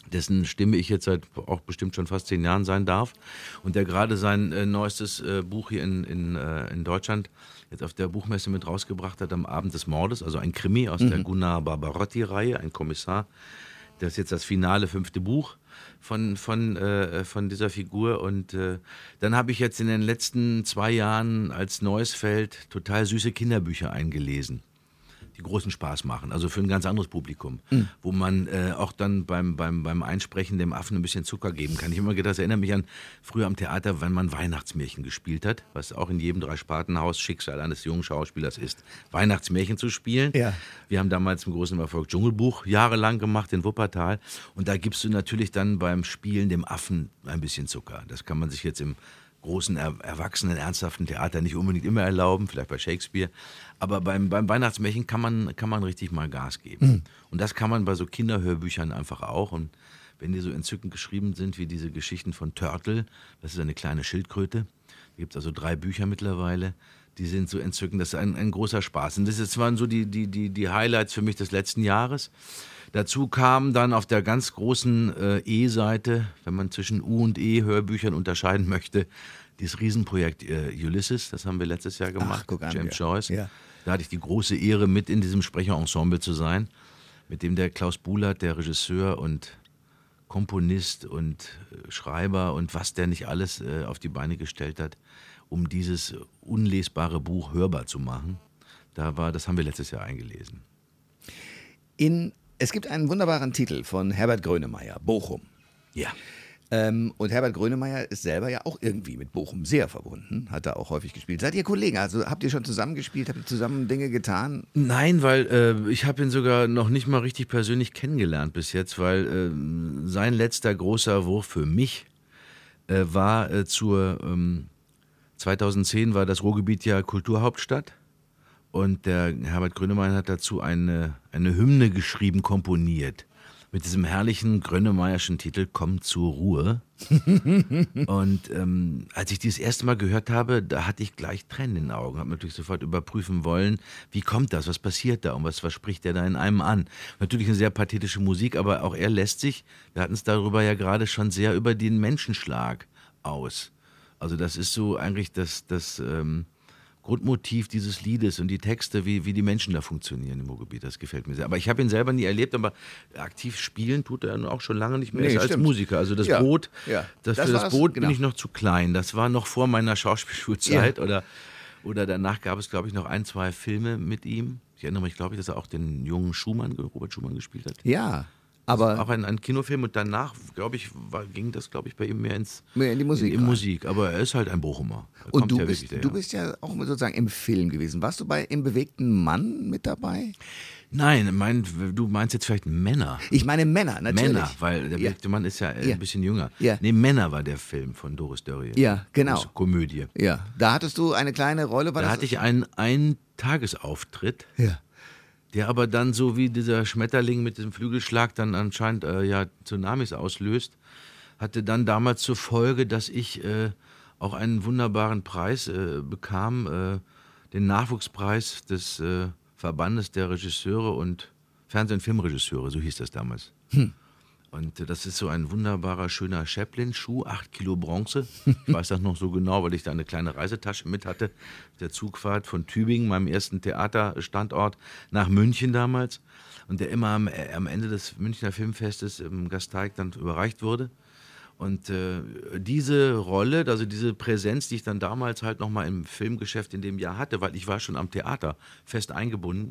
dessen Stimme ich jetzt seit auch bestimmt schon fast zehn Jahren sein darf und der gerade sein äh, neuestes äh, Buch hier in, in, äh, in Deutschland jetzt auf der Buchmesse mit rausgebracht hat, am Abend des Mordes, also ein Krimi aus mhm. der Gunnar Barbarotti-Reihe, ein Kommissar. Das ist jetzt das finale fünfte Buch von, von, äh, von dieser Figur und äh, dann habe ich jetzt in den letzten zwei Jahren als neues Feld total süße Kinderbücher eingelesen, die großen Spaß machen, also für ein ganz anderes Publikum, mhm. wo man äh, auch dann beim, beim, beim Einsprechen dem Affen ein bisschen Zucker geben kann. Ich habe immer gedacht, das erinnert mich an früher am Theater, wenn man Weihnachtsmärchen gespielt hat, was auch in jedem Dreispartenhaus Schicksal eines jungen Schauspielers ist, Weihnachtsmärchen zu spielen. Ja. Wir haben damals im großen Erfolg Dschungelbuch jahrelang gemacht in Wuppertal und da gibst du natürlich dann beim Spielen dem Affen ein bisschen Zucker. Das kann man sich jetzt im großen, er, erwachsenen, ernsthaften Theater nicht unbedingt immer erlauben, vielleicht bei Shakespeare. Aber beim, beim Weihnachtsmärchen kann man, kann man richtig mal Gas geben. Mhm. Und das kann man bei so Kinderhörbüchern einfach auch. Und wenn die so entzückend geschrieben sind wie diese Geschichten von Turtle, das ist eine kleine Schildkröte, da gibt es also drei Bücher mittlerweile, die sind so entzückend, das ist ein, ein großer Spaß. Und das, das waren so die, die, die, die Highlights für mich des letzten Jahres. Dazu kam dann auf der ganz großen äh, E-Seite, wenn man zwischen U- und E-Hörbüchern unterscheiden möchte, dieses Riesenprojekt äh, Ulysses, das haben wir letztes Jahr gemacht, Ach, guck an, James ja. Joyce. Ja. Da hatte ich die große Ehre, mit in diesem Sprecherensemble zu sein, mit dem der Klaus Buhlert, der Regisseur und Komponist und äh, Schreiber und was der nicht alles äh, auf die Beine gestellt hat, um dieses unlesbare Buch hörbar zu machen. Da war, das haben wir letztes Jahr eingelesen. In Es gibt einen wunderbaren Titel von Herbert Grönemeyer, Bochum. Ja. Ähm, und Herbert Grönemeyer ist selber ja auch irgendwie mit Bochum sehr verbunden, hat er auch häufig gespielt. Seid ihr Kollegen? Also habt ihr schon zusammen gespielt? Habt ihr zusammen Dinge getan? Nein, weil äh, ich habe ihn sogar noch nicht mal richtig persönlich kennengelernt bis jetzt, weil äh, sein letzter großer Wurf für mich äh, war äh, zur ähm, zweitausendzehn war das Ruhrgebiet ja Kulturhauptstadt. Und der Herbert Grönemeyer hat dazu eine, eine Hymne geschrieben, komponiert. Mit diesem herrlichen Grönemeyerschen Titel Komm zur Ruhe. Und ähm, als ich dieses erste Mal gehört habe, da hatte ich gleich Tränen in den Augen. Habe natürlich sofort überprüfen wollen, wie kommt das, was passiert da und was, was spricht der da in einem an. Natürlich eine sehr pathetische Musik, aber auch er lässt sich, wir hatten es darüber ja gerade schon sehr über den Menschenschlag aus. Also das ist so eigentlich das... das ähm, Grundmotiv dieses Liedes und die Texte, wie, wie die Menschen da funktionieren im Ruhrgebiet, das gefällt mir sehr. Aber ich habe ihn selber nie erlebt, aber aktiv spielen tut er auch schon lange nicht mehr nee, als stimmt. Musiker. Also das ja, Boot, ja. Das, das für das war's, Boot genau. bin ich noch zu klein. Das war noch vor meiner Schauspielschulzeit ja. oder, oder danach gab es, glaube ich, noch ein, zwei Filme mit ihm. Ich erinnere mich, glaube ich, dass er auch den jungen Schumann, Robert Schumann gespielt hat. Ja. Aber auch ein, ein Kinofilm und danach, glaube ich, war, ging das, glaube ich, bei ihm mehr ins mehr in die Musik. In, in Musik. Aber er ist halt ein Bochumer. Da und du, ja bist, wirklich, du bist ja auch sozusagen im Film gewesen. Warst du bei Im bewegten Mann mit dabei? Nein, mein, du meinst jetzt vielleicht Männer. Ich meine Männer, natürlich. Männer, weil der bewegte ja. Mann ist ja, äh, ja ein bisschen jünger. Ja. Nee, Männer war der Film von Doris Dörrie. Ja, genau. Große Komödie. Ja, da hattest du eine kleine Rolle. War da das hatte ich einen, einen Tagesauftritt. Ja. Der aber dann so wie dieser Schmetterling mit diesem Flügelschlag dann anscheinend äh, ja Tsunamis auslöst, hatte dann damals zur Folge, dass ich äh, auch einen wunderbaren Preis äh, bekam, äh, den Nachwuchspreis des äh, Verbandes der Regisseure und Fernseh- und Filmregisseure, so hieß das damals. Hm. Und äh, das ist so ein wunderbarer, schöner Chaplin-Schuh, acht Kilo Bronze. Ich weiß das noch so genau, weil ich da eine kleine Reisetasche mit hatte. Der Zugfahrt von Tübingen, meinem ersten Theaterstandort, nach München damals. Und der immer am, äh, am Ende des Münchner Filmfestes im Gasteig dann überreicht wurde. Und äh, diese Rolle, also diese Präsenz, die ich dann damals halt nochmal im Filmgeschäft in dem Jahr hatte, weil ich war schon am Theater fest eingebunden,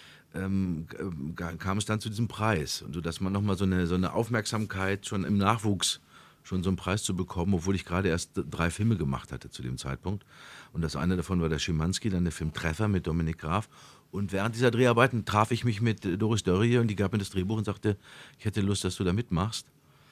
Ähm, kam es dann zu diesem Preis. Und so, dass man nochmal so eine, so eine Aufmerksamkeit schon im Nachwuchs, schon so einen Preis zu bekommen, obwohl ich gerade erst drei Filme gemacht hatte zu dem Zeitpunkt. Und das eine davon war der Schimanski, dann der Film Treffer mit Dominik Graf. Und während dieser Dreharbeiten traf ich mich mit Doris Dörrie und die gab mir das Drehbuch und sagte, ich hätte Lust, dass du da mitmachst.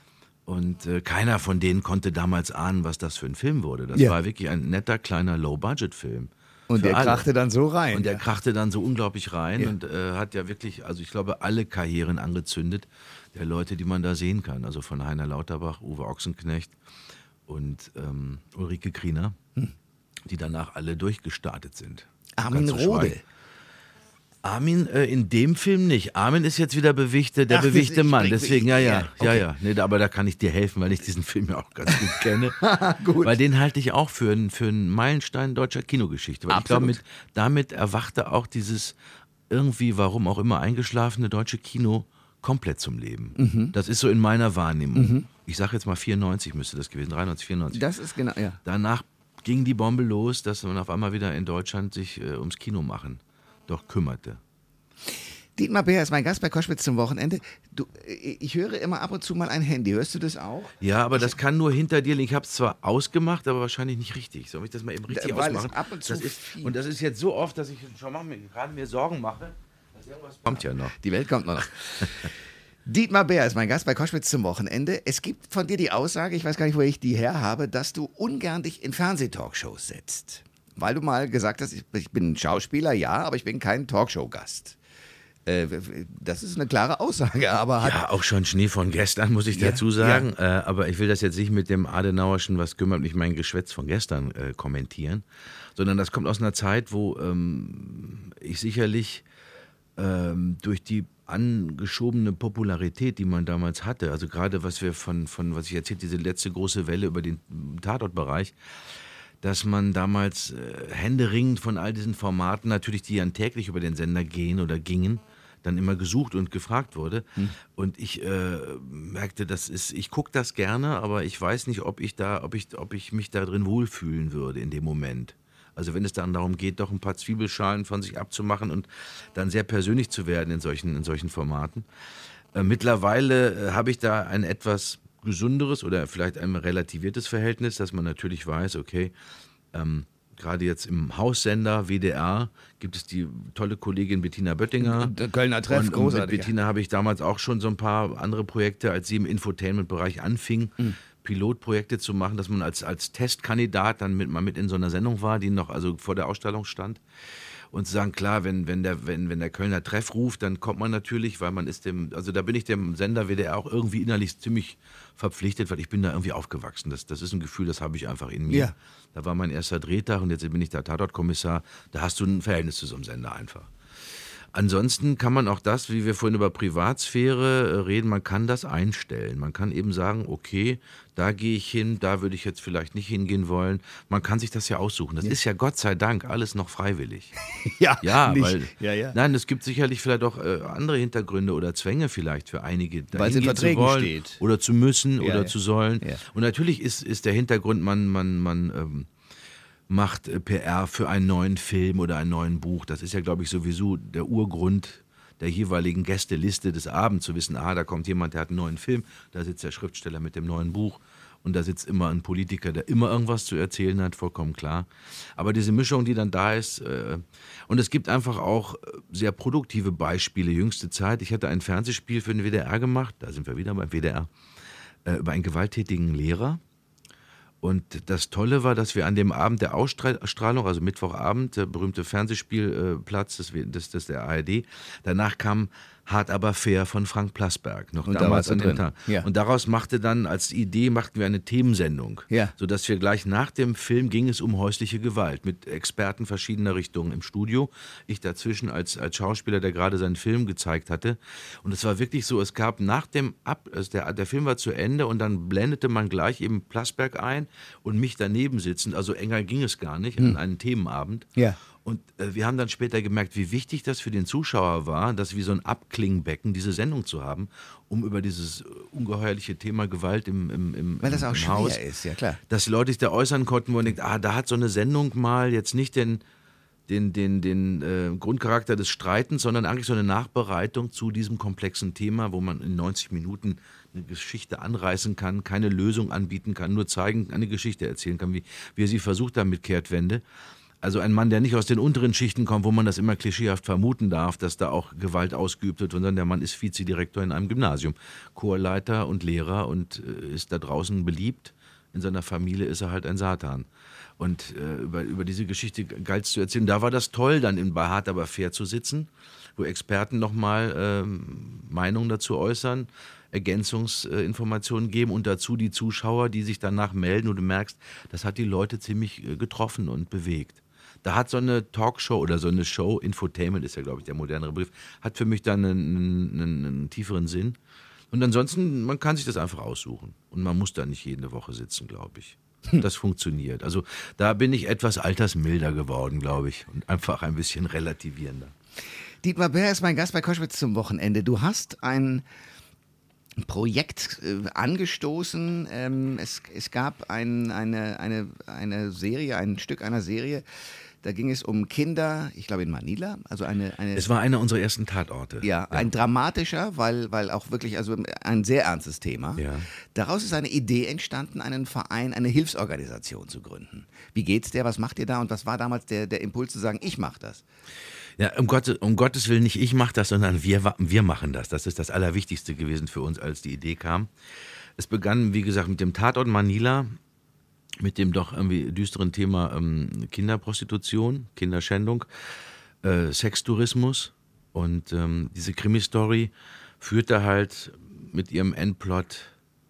Und äh, keiner von denen konnte damals ahnen, was das für ein Film wurde. Das ja. war wirklich ein netter, kleiner Low-Budget-Film. Und der alle. krachte dann so rein. Und der ja. krachte dann so unglaublich rein ja. und äh, hat ja wirklich, also ich glaube, alle Karrieren angezündet der Leute, die man da sehen kann. Also von Heiner Lauterbach, Uwe Ochsenknecht und ähm, Ulrike Kriener, hm. die danach alle durchgestartet sind. Armin Rohde. Armin äh, in dem Film nicht. Armin ist jetzt wieder bewichte, der Ach, bewichte ich Mann. bring- Deswegen, ja, ja, ja, ja, okay. ja. Nee, da- aber da kann ich dir helfen, weil ich diesen Film ja auch ganz gut kenne. Gut. Weil den halte ich auch für, einen- für einen Meilenstein deutscher Kinogeschichte. Weil ich glaube, Absolut. mit, damit erwachte auch dieses irgendwie, warum auch immer, eingeschlafene deutsche Kino komplett zum Leben. Mhm. Das ist so in meiner Wahrnehmung. Ich sage jetzt mal vierundneunzig müsste das gewesen, dreiundneunzig, vierundneunzig. Das ist genau, ja. Danach ging die Bombe los, dass man auf einmal wieder in Deutschland sich äh, ums Kino machen doch kümmerte. Dietmar Bär ist mein Gast bei Koschwitz zum Wochenende. Du, ich höre immer ab und zu mal ein Handy. Hörst du das auch? Ja, aber das kann nur hinter dir liegen. Ich habe es zwar ausgemacht, aber wahrscheinlich nicht richtig. Soll ich das mal eben richtig Weil es ausmachen? ab und zu das ist, viel- und das ist jetzt so oft, dass ich schon mal mir, gerade mir Sorgen mache, dass irgendwas kommt ja noch. Die Welt kommt noch. Dietmar Bär ist mein Gast bei Koschwitz zum Wochenende. Es gibt von dir die Aussage, ich weiß gar nicht, wo ich die her habe, dass du ungern dich in Fernsehtalkshows setzt. Weil du mal gesagt hast, ich, ich bin ein Schauspieler, ja, aber ich bin kein Talkshow-Gast. Äh, das ist eine klare Aussage, aber hat, Ja, auch schon Schnee von gestern, muss ich Ja, dazu sagen. Äh, aber ich will das jetzt nicht mit dem Adenauerschen, was kümmert mich mein Geschwätz von gestern, äh, kommentieren, sondern das kommt aus einer Zeit, wo ähm, ich sicherlich ähm, durch die angeschobene Popularität, die man damals hatte, also gerade was wir von, von was ich erzählt, diese letzte große Welle über den Tatortbereich, dass man damals äh, händeringend von all diesen Formaten, natürlich, die dann täglich über den Sender gehen oder gingen, dann immer gesucht und gefragt wurde. Hm. Und ich äh, merkte, das ist, ich gucke das gerne, aber ich weiß nicht, ob ich da, ob ich, ob ich mich da drin wohlfühlen würde in dem Moment. Also wenn es dann darum geht, doch ein paar Zwiebelschalen von sich abzumachen und dann sehr persönlich zu werden in solchen, in solchen Formaten. Äh, mittlerweile äh, habe ich da ein etwas gesünderes oder vielleicht ein relativiertes Verhältnis, dass man natürlich weiß, okay, ähm, gerade jetzt im Haussender W D R gibt es die tolle Kollegin Bettina Böttinger. Der Kölner Treff, und, und großartig. mit Bettina habe ich damals auch schon so ein paar andere Projekte, als sie im Infotainment-Bereich anfing, mhm. Pilotprojekte zu machen, dass man als, als Testkandidat dann mit, mal mit in so einer Sendung war, die noch also vor der Ausstellung stand. Und zu sagen, klar, wenn, wenn, der, wenn, wenn der Kölner Treff ruft, dann kommt man natürlich, weil man ist dem, also da bin ich dem Sender W D R auch irgendwie innerlich ziemlich verpflichtet, weil ich bin da irgendwie aufgewachsen. Das, das ist ein Gefühl, das habe ich einfach in mir. Ja. Da war mein erster Drehtag und jetzt bin ich der Tatortkommissar. Da hast du ein Verhältnis zu so einem Sender einfach. Ansonsten kann man auch das, wie wir vorhin über Privatsphäre reden, man kann das einstellen. Man kann eben sagen, okay, da gehe ich hin, da würde ich jetzt vielleicht nicht hingehen wollen. Man kann sich das ja aussuchen. Das ja. ist ja Gott sei Dank alles noch freiwillig. Ja, ja, nicht. weil ja, ja. Nein, es gibt sicherlich vielleicht auch äh, andere Hintergründe oder Zwänge vielleicht für einige, da weil es in hingehen zu Verträgen wollen steht. oder zu müssen ja, oder ja. zu sollen. Ja. Und natürlich ist, ist der Hintergrund, man, man, man ähm, macht äh, P R für einen neuen Film oder einen neuen Buch. Das ist ja, glaube ich, sowieso der Urgrund der jeweiligen Gästeliste des Abends, zu wissen, aha, da kommt jemand, der hat einen neuen Film, da sitzt der Schriftsteller mit dem neuen Buch und da sitzt immer ein Politiker, der immer irgendwas zu erzählen hat, vollkommen klar. Aber diese Mischung, die dann da ist, äh, und es gibt einfach auch sehr produktive Beispiele. Jüngste Zeit, ich hatte ein Fernsehspiel für den W D R gemacht, da sind wir wieder beim W D R, äh, über einen gewalttätigen Lehrer. Und das Tolle war, dass wir an dem Abend der Ausstrahlung, also Mittwochabend, der berühmte Fernsehspielplatz des, des, des der A R D, danach kam Hart aber fair von Frank Plasberg, noch und damals da an dem Tag. Ja. Und daraus machte dann als Idee machten wir eine Themensendung, ja. sodass wir gleich nach dem Film ging es um häusliche Gewalt mit Experten verschiedener Richtungen im Studio. Ich dazwischen als, als Schauspieler, der gerade seinen Film gezeigt hatte. Und es war wirklich so, es gab nach dem Ab, also der, der Film war zu Ende und dann blendete man gleich eben Plasberg ein und mich daneben sitzend, also enger ging es gar nicht, hm. an einen Themenabend. Ja. Und äh, wir haben dann später gemerkt, wie wichtig das für den Zuschauer war, dass wie so ein Abklingbecken diese Sendung zu haben, um über dieses ungeheuerliche Thema Gewalt im, im, im, Weil das auch im schwer Haus, ist, ja klar. dass die Leute sich da äußern konnten, wo man denkt, ah, da hat so eine Sendung mal jetzt nicht den, den, den, den äh, Grundcharakter des Streitens, sondern eigentlich so eine Nachbereitung zu diesem komplexen Thema, wo man in neunzig Minuten eine Geschichte anreißen kann, keine Lösung anbieten kann, nur zeigen, eine Geschichte erzählen kann, wie, wie er sie versucht hat mit Kehrtwende. Also ein Mann, der nicht aus den unteren Schichten kommt, wo man das immer klischeehaft vermuten darf, dass da auch Gewalt ausgeübt wird, sondern der Mann ist Vizedirektor in einem Gymnasium, Chorleiter und Lehrer und äh, ist da draußen beliebt. In seiner Familie ist er halt ein Satan. Und äh, über, über diese Geschichte galt es zu erzählen. Da war das toll, dann in bei Hart aber fair zu sitzen, wo Experten nochmal ähm, Meinungen dazu äußern, Ergänzungsinformationen geben und dazu die Zuschauer, die sich danach melden und du merkst, das hat die Leute ziemlich äh, getroffen und bewegt. Da hat so eine Talkshow oder so eine Show, Infotainment ist ja, glaube ich, der modernere Begriff, hat für mich dann einen, einen, einen tieferen Sinn. Und ansonsten, man kann sich das einfach aussuchen. Und man muss da nicht jede Woche sitzen, glaube ich. Das funktioniert. Also da bin ich etwas altersmilder geworden, glaube ich. Und einfach ein bisschen relativierender. Dietmar Bär ist mein Gast bei Koschwitz zum Wochenende. Du hast ein Projekt äh, angestoßen. Ähm, es, es gab ein, eine, eine, eine Serie, ein Stück einer Serie. Da ging es um Kinder, ich glaube in Manila. Also eine, eine Es war einer unserer ersten Tatorte. Ja, ja, ein dramatischer, weil, weil auch wirklich also ein sehr ernstes Thema. Ja. Daraus ist eine Idee entstanden, einen Verein, eine Hilfsorganisation zu gründen. Wie geht's dir? Was macht ihr da? Und was war damals der, der Impuls zu sagen, ich mache das? Ja, um, Gott, um Gottes Willen nicht ich mache das, sondern wir, wir machen das. Das ist das Allerwichtigste gewesen für uns, als die Idee kam. Es begann, wie gesagt, mit dem Tatort Manila, mit dem doch irgendwie düsteren Thema ähm, Kinderprostitution, Kinderschändung, äh, Sextourismus. Und ähm, diese Krimi-Story führte halt mit ihrem Endplot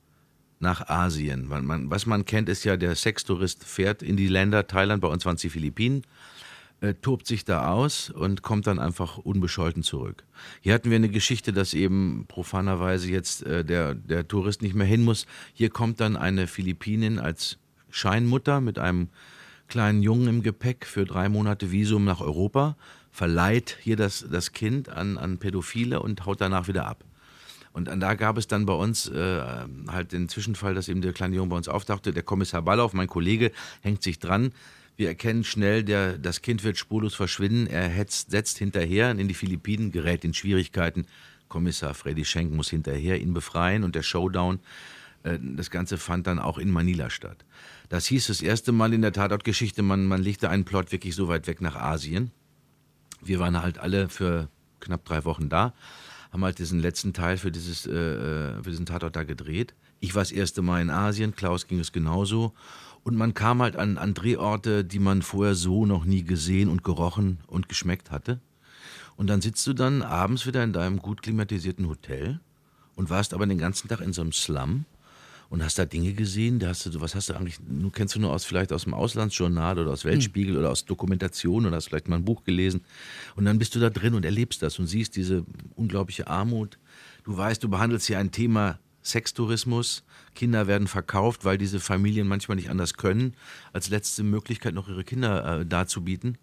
nach Asien. Man, man, was man kennt, ist ja, der Sextourist fährt in die Länder, Thailand, bei uns waren es die Philippinen, Äh, tobt sich da aus und kommt dann einfach unbescholten zurück. Hier hatten wir eine Geschichte, dass eben profanerweise jetzt äh, der, der Tourist nicht mehr hin muss. Hier kommt dann eine Philippinin als Scheinmutter mit einem kleinen Jungen im Gepäck für drei Monate Visum nach Europa, verleiht hier das, das Kind an, an Pädophile und haut danach wieder ab. Und da gab es dann bei uns äh, halt den Zwischenfall, dass eben der kleine Junge bei uns auftauchte. Der Kommissar Ballauf, mein Kollege, hängt sich dran. Wir erkennen schnell, der, das Kind wird spurlos verschwinden. Er hetzt, setzt hinterher in die Philippinen, gerät in Schwierigkeiten. Kommissar Freddy Schenk muss hinterher ihn befreien und der Showdown, äh, das Ganze fand dann auch in Manila statt. Das hieß das erste Mal in der Tatortgeschichte, man, man legte einen Plot wirklich so weit weg nach Asien. Wir waren halt alle für knapp drei Wochen da, haben halt diesen letzten Teil für, dieses, äh, für diesen Tatort da gedreht. Ich war das erste Mal in Asien, Klaus ging es genauso. Und man kam halt an, an Drehorte, die man vorher so noch nie gesehen und gerochen und geschmeckt hatte. Und dann sitzt du dann abends wieder in deinem gut klimatisierten Hotel und warst aber den ganzen Tag in so einem Slum und hast da Dinge gesehen, da hast du, was hast du eigentlich, du kennst du nur aus, vielleicht aus dem Auslandsjournal oder aus Weltspiegel mhm. oder aus Dokumentation oder hast vielleicht mal ein Buch gelesen. Und dann bist du da drin und erlebst das und siehst diese unglaubliche Armut. Du weißt, du behandelst hier ein Thema Sextourismus, Kinder werden verkauft, weil diese Familien manchmal nicht anders können, als letzte Möglichkeit noch ihre Kinder äh, darzubieten.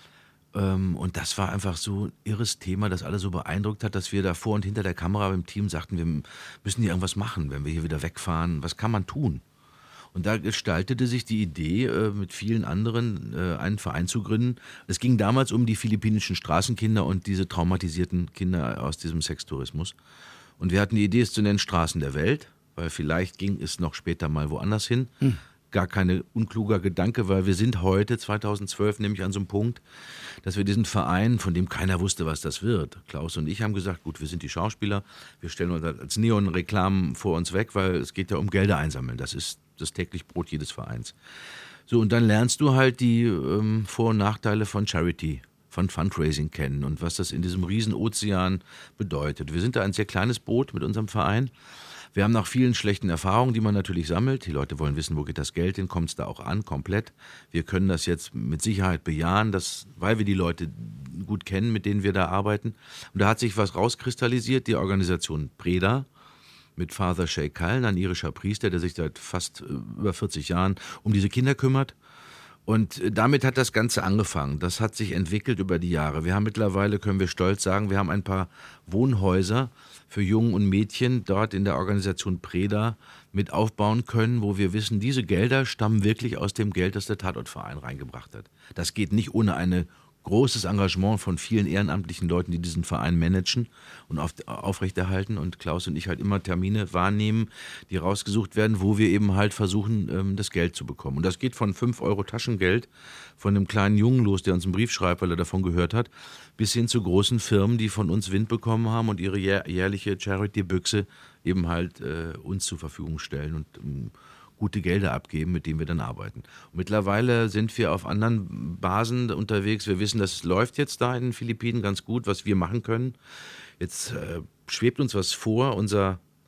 Ähm, und das war einfach so ein irres Thema, das alle so beeindruckt hat, dass wir da vor und hinter der Kamera im Team sagten, wir müssen hier irgendwas machen, wenn wir hier wieder wegfahren, was kann man tun? Und da gestaltete sich die Idee, äh, mit vielen anderen äh, einen Verein zu gründen. Es ging damals um die philippinischen Straßenkinder und diese traumatisierten Kinder aus diesem Sextourismus. Und wir hatten die Idee, es zu nennen Straßen der Welt, weil vielleicht ging es noch später mal woanders hin. Hm. Gar kein unkluger Gedanke, weil wir sind heute, zweitausendzwölf, nämlich an so einem Punkt, dass wir diesen Verein, von dem keiner wusste, was das wird. Klaus und ich haben gesagt, gut, wir sind die Schauspieler, wir stellen uns als Neon-Reklamen vor uns weg, weil es geht ja um Gelder einsammeln. Das ist das täglich Brot jedes Vereins. So, und dann lernst du halt die ähm, Vor- und Nachteile von Charity, von Fundraising kennen und was das in diesem Riesenozean bedeutet. Wir sind da ein sehr kleines Boot mit unserem Verein. Wir haben nach vielen schlechten Erfahrungen, die man natürlich sammelt. Die Leute wollen wissen, wo geht das Geld hin, kommt es da auch an, komplett. Wir können das jetzt mit Sicherheit bejahen, dass, weil wir die Leute gut kennen, mit denen wir da arbeiten. Und da hat sich was rauskristallisiert, die Organisation Preda mit Father Shay Cullen, ein irischer Priester, der sich seit fast über vierzig Jahren um diese Kinder kümmert. Und damit hat das Ganze angefangen. Das hat sich entwickelt über die Jahre. Wir haben mittlerweile, können wir stolz sagen, wir haben ein paar Wohnhäuser für Jungen und Mädchen dort in der Organisation Preda mit aufbauen können, wo wir wissen, diese Gelder stammen wirklich aus dem Geld, das der Tatortverein reingebracht hat. Das geht nicht ohne ein großes Engagement von vielen ehrenamtlichen Leuten, die diesen Verein managen und auf, aufrechterhalten. Und Klaus und ich halt immer Termine wahrnehmen, die rausgesucht werden, wo wir eben halt versuchen, ähm, das Geld zu bekommen. Und das geht von fünf Euro Taschengeld von einem kleinen Jungen los, der uns einen Brief schreibt, weil er davon gehört hat, bis hin zu großen Firmen, die von uns Wind bekommen haben und ihre jähr- jährliche Charity-Büchse eben halt äh, uns zur Verfügung stellen und ähm, gute Gelder abgeben, mit denen wir dann arbeiten. Und mittlerweile sind wir auf anderen Basen unterwegs. Wir wissen, das läuft jetzt da in den Philippinen ganz gut, was wir machen können. Jetzt äh, schwebt uns was vor. Unser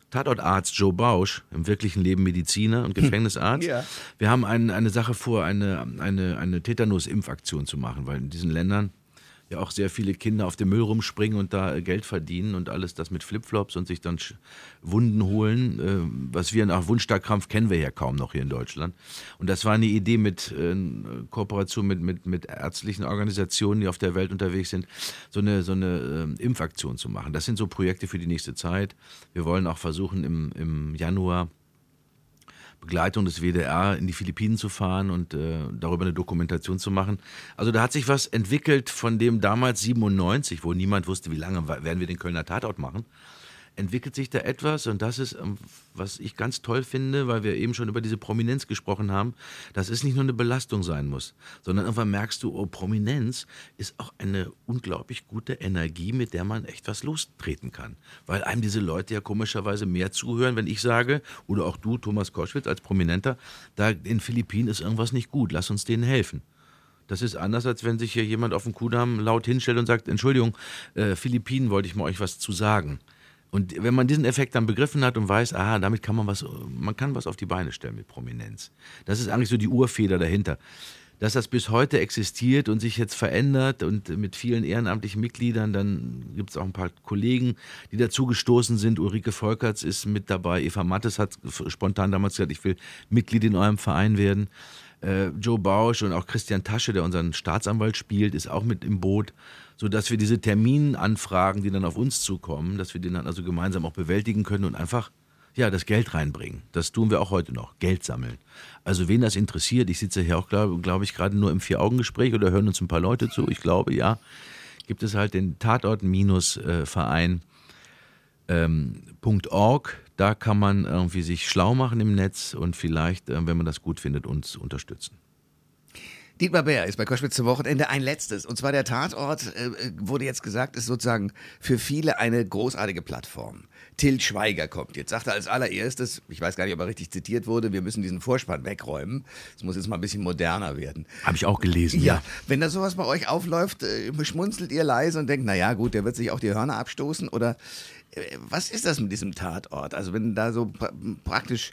Tatortarzt Joe Bausch, im wirklichen Leben Mediziner und Gefängnisarzt. Ja. Wir haben ein, eine Sache vor, eine, eine, eine Tetanus-Impfaktion zu machen, weil in diesen Ländern ja auch sehr viele Kinder auf dem Müll rumspringen und da Geld verdienen und alles das mit Flipflops und sich dann Wunden holen. Äh, was wir nach Wundstarkrampf kennen wir ja kaum noch hier in Deutschland. Und das war eine Idee mit äh, Kooperation mit, mit, mit ärztlichen Organisationen, die auf der Welt unterwegs sind, so eine, so eine äh, Impfaktion zu machen. Das sind so Projekte für die nächste Zeit. Wir wollen auch versuchen, im, im Januar Begleitung des W D R in die Philippinen zu fahren und äh, darüber eine Dokumentation zu machen. Also da hat sich was entwickelt von dem damals siebenundneunzig, wo niemand wusste, wie lange werden wir den Kölner Tatort machen. Entwickelt sich da etwas und das ist, ähm, was ich ganz toll finde, weil wir eben schon über diese Prominenz gesprochen haben, dass es nicht nur eine Belastung sein muss, sondern irgendwann merkst du, oh, Prominenz ist auch eine unglaublich gute Energie, mit der man echt was lostreten kann. Weil einem diese Leute ja komischerweise mehr zuhören, wenn ich sage, oder auch du, Thomas Koschwitz als Prominenter, da in den Philippinen ist irgendwas nicht gut, lass uns denen helfen. Das ist anders, als wenn sich hier jemand auf dem Kudamm laut hinstellt und sagt, Entschuldigung, äh, Philippinen wollte ich mal euch was zu sagen. Und wenn man diesen Effekt dann begriffen hat und weiß, aha, damit kann man was, man kann was auf die Beine stellen mit Prominenz. Das ist eigentlich so die Urfeder dahinter. Dass das bis heute existiert und sich jetzt verändert und mit vielen ehrenamtlichen Mitgliedern, dann gibt es auch ein paar Kollegen, die dazu gestoßen sind. Ulrike Volkerts ist mit dabei, Eva Mattes hat spontan damals gesagt, ich will Mitglied in eurem Verein werden. Äh, Joe Bausch und auch Christian Tasche, der unseren Staatsanwalt spielt, ist auch mit im Boot, sodass wir diese Terminanfragen, die dann auf uns zukommen, dass wir die dann also gemeinsam auch bewältigen können und einfach ja, das Geld reinbringen. Das tun wir auch heute noch, Geld sammeln. Also wen das interessiert, ich sitze hier auch, glaube glaub ich, gerade nur im Vier-Augen-Gespräch oder hören uns ein paar Leute zu, ich glaube, ja, gibt es halt den Tatort-Verein ähm, .org, da kann man irgendwie sich schlau machen im Netz und vielleicht, äh, wenn man das gut findet, uns unterstützen. Dietmar Bär ist bei Koschwitz zum Wochenende ein letztes. Und zwar der Tatort, äh, wurde jetzt gesagt, ist sozusagen für viele eine großartige Plattform. Til Schweiger kommt jetzt, sagt er als allererstes, ich weiß gar nicht, ob er richtig zitiert wurde, wir müssen diesen Vorspann wegräumen. Es muss jetzt mal ein bisschen moderner werden. Habe ich auch gelesen, ja. ja. Wenn da sowas bei euch aufläuft, äh, schmunzelt ihr leise und denkt, naja gut, der wird sich auch die Hörner abstoßen? Oder äh, was ist das mit diesem Tatort? Also wenn da so pra- praktisch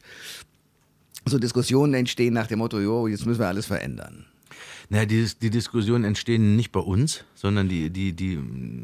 so Diskussionen entstehen nach dem Motto, jo, jetzt müssen wir alles verändern. Naja, die, die Diskussionen entstehen nicht bei uns, sondern die, die, die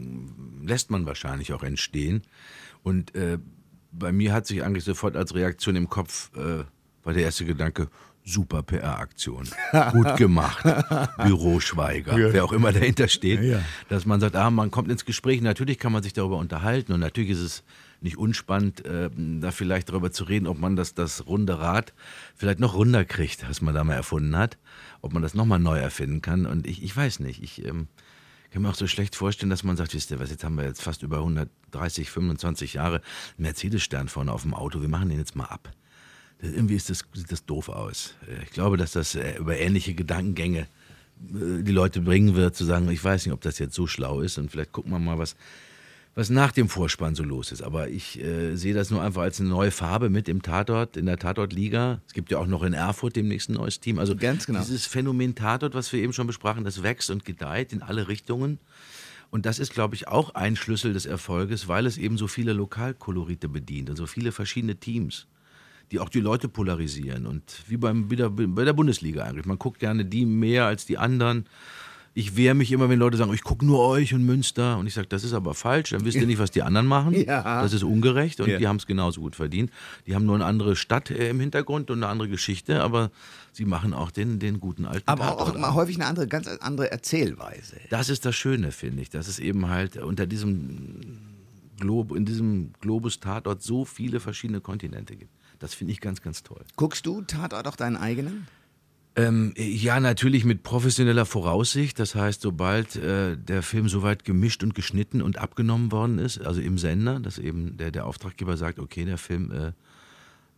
lässt man wahrscheinlich auch entstehen. Und äh, bei mir hat sich eigentlich sofort als Reaktion im Kopf, äh, war der erste Gedanke, super P R-Aktion, gut gemacht, Büro Schweiger, ja. Wer auch immer dahinter steht, ja. Dass man sagt, ah, man kommt ins Gespräch, natürlich kann man sich darüber unterhalten und natürlich ist es nicht unspannend, äh, da vielleicht darüber zu reden, ob man das, das runde Rad vielleicht noch runder kriegt, was man da mal erfunden hat, ob man das nochmal neu erfinden kann und ich, ich weiß nicht, ich ähm, kann mir auch so schlecht vorstellen, dass man sagt, wisst ihr was, jetzt haben wir jetzt fast über hundertdreißig, fünfundzwanzig Jahre einen Mercedes-Stern vorne auf dem Auto, wir machen den jetzt mal ab. Das, irgendwie ist das, sieht das doof aus. Ich glaube, dass das äh, über ähnliche Gedankengänge äh, die Leute bringen wird, zu sagen, ich weiß nicht, ob das jetzt so schlau ist und vielleicht gucken wir mal, was, was nach dem Vorspann so los ist. Aber ich äh, sehe das nur einfach als eine neue Farbe mit im Tatort, in der Tatortliga. Es gibt ja auch noch in Erfurt demnächst ein neues Team. Also ganz genau. Dieses Phänomen Tatort, was wir eben schon besprachen, das wächst und gedeiht in alle Richtungen. Und das ist, glaube ich, auch ein Schlüssel des Erfolges, weil es eben so viele Lokalkolorite bedient, also viele verschiedene Teams, die auch die Leute polarisieren. Und wie beim, wieder bei der Bundesliga eigentlich. Man guckt gerne die mehr als die anderen. Ich wehre mich immer, wenn Leute sagen, ich gucke nur euch und Münster. Und ich sage, das ist aber falsch. Dann wisst ihr nicht, was die anderen machen. Ja. Das ist ungerecht und ja. Die haben es genauso gut verdient. Die haben nur eine andere Stadt äh, im Hintergrund und eine andere Geschichte, aber sie machen auch den, den guten alten Aber Tatort auch mal häufig eine andere, ganz andere Erzählweise. Das ist das Schöne, finde ich, dass es eben halt unter diesem Glob, in diesem Globus-Tatort so viele verschiedene Kontinente gibt. Das finde ich ganz, ganz toll. Guckst du Tatort auch deinen eigenen? Ähm, ja, natürlich mit professioneller Voraussicht. Das heißt, sobald äh, der Film soweit gemischt und geschnitten und abgenommen worden ist, also im Sender, dass eben der, der Auftraggeber sagt, okay, der Film äh,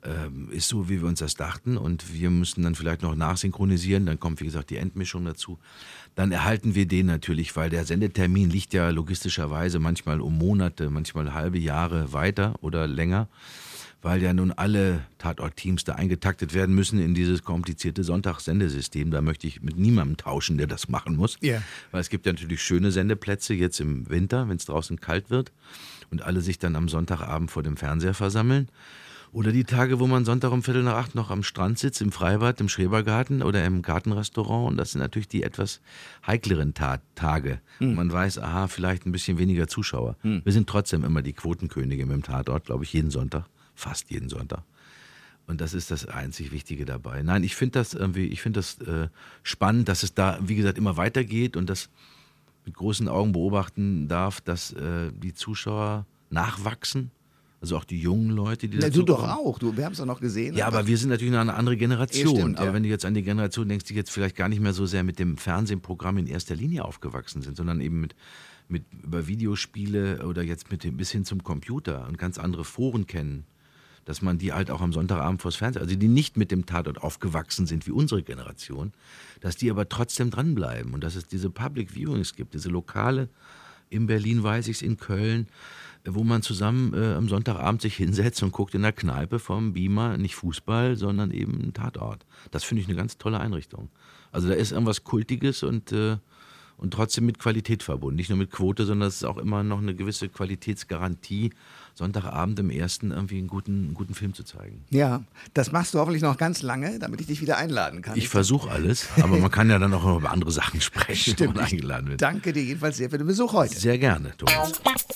ähm, ist so, wie wir uns das dachten und wir müssen dann vielleicht noch nachsynchronisieren, dann kommt wie gesagt die Endmischung dazu. Dann erhalten wir den natürlich, weil der Sendetermin liegt ja logistischerweise manchmal um Monate, manchmal halbe Jahre weiter oder länger, weil ja nun alle Tatort-Teams da eingetaktet werden müssen in dieses komplizierte Sonntagssendesystem. Da möchte ich mit niemandem tauschen, der das machen muss. Yeah. Weil es gibt ja natürlich schöne Sendeplätze jetzt im Winter, wenn es draußen kalt wird und alle sich dann am Sonntagabend vor dem Fernseher versammeln. Oder die Tage, wo man Sonntag um Viertel nach acht noch am Strand sitzt, im Freibad, im Schrebergarten oder im Gartenrestaurant. Und das sind natürlich die etwas heikleren Ta- Tage. Hm. Man weiß, aha, vielleicht ein bisschen weniger Zuschauer. Hm. Wir sind trotzdem immer die Quotenkönige mit dem Tatort, glaube ich, jeden Sonntag. Fast jeden Sonntag. Und das ist das einzig Wichtige dabei. Nein, ich finde das irgendwie, ich finde das äh, spannend, dass es da, wie gesagt, immer weitergeht und das mit großen Augen beobachten darf, dass äh, die Zuschauer nachwachsen. Also auch die jungen Leute, die Na, dazu du doch kommen. auch. Du, wir haben es doch noch gesehen. Ja, aber wir sind natürlich noch eine andere Generation. Ja, stimmt, aber ja. wenn du jetzt an die Generation denkst, die jetzt vielleicht gar nicht mehr so sehr mit dem Fernsehprogramm in erster Linie aufgewachsen sind, sondern eben mit, mit über Videospiele oder jetzt mit dem, bis hin zum Computer und ganz andere Foren kennen, dass man die halt auch am Sonntagabend vors Fernsehen, also die nicht mit dem Tatort aufgewachsen sind wie unsere Generation, dass die aber trotzdem dranbleiben und dass es diese Public Viewings gibt, diese Lokale, in Berlin weiß ich es, in Köln, wo man zusammen äh, am Sonntagabend sich hinsetzt und guckt in der Kneipe vom Beamer, nicht Fußball, sondern eben einen Tatort. Das finde ich eine ganz tolle Einrichtung. Also da ist irgendwas Kultiges und, äh, und trotzdem mit Qualität verbunden. Nicht nur mit Quote, sondern es ist auch immer noch eine gewisse Qualitätsgarantie, Sonntagabend im ersten irgendwie einen guten, einen guten Film zu zeigen. Ja, das machst du hoffentlich noch ganz lange, damit ich dich wieder einladen kann. Ich versuche alles, aber man kann ja dann auch über andere Sachen sprechen, wenn man eingeladen wird. Danke dir jedenfalls sehr für den Besuch heute. Sehr gerne, Thomas.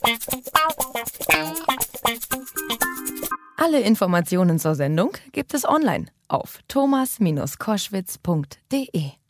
Alle Informationen zur Sendung gibt es online auf thomas Bindestrich koschwitz punkt de.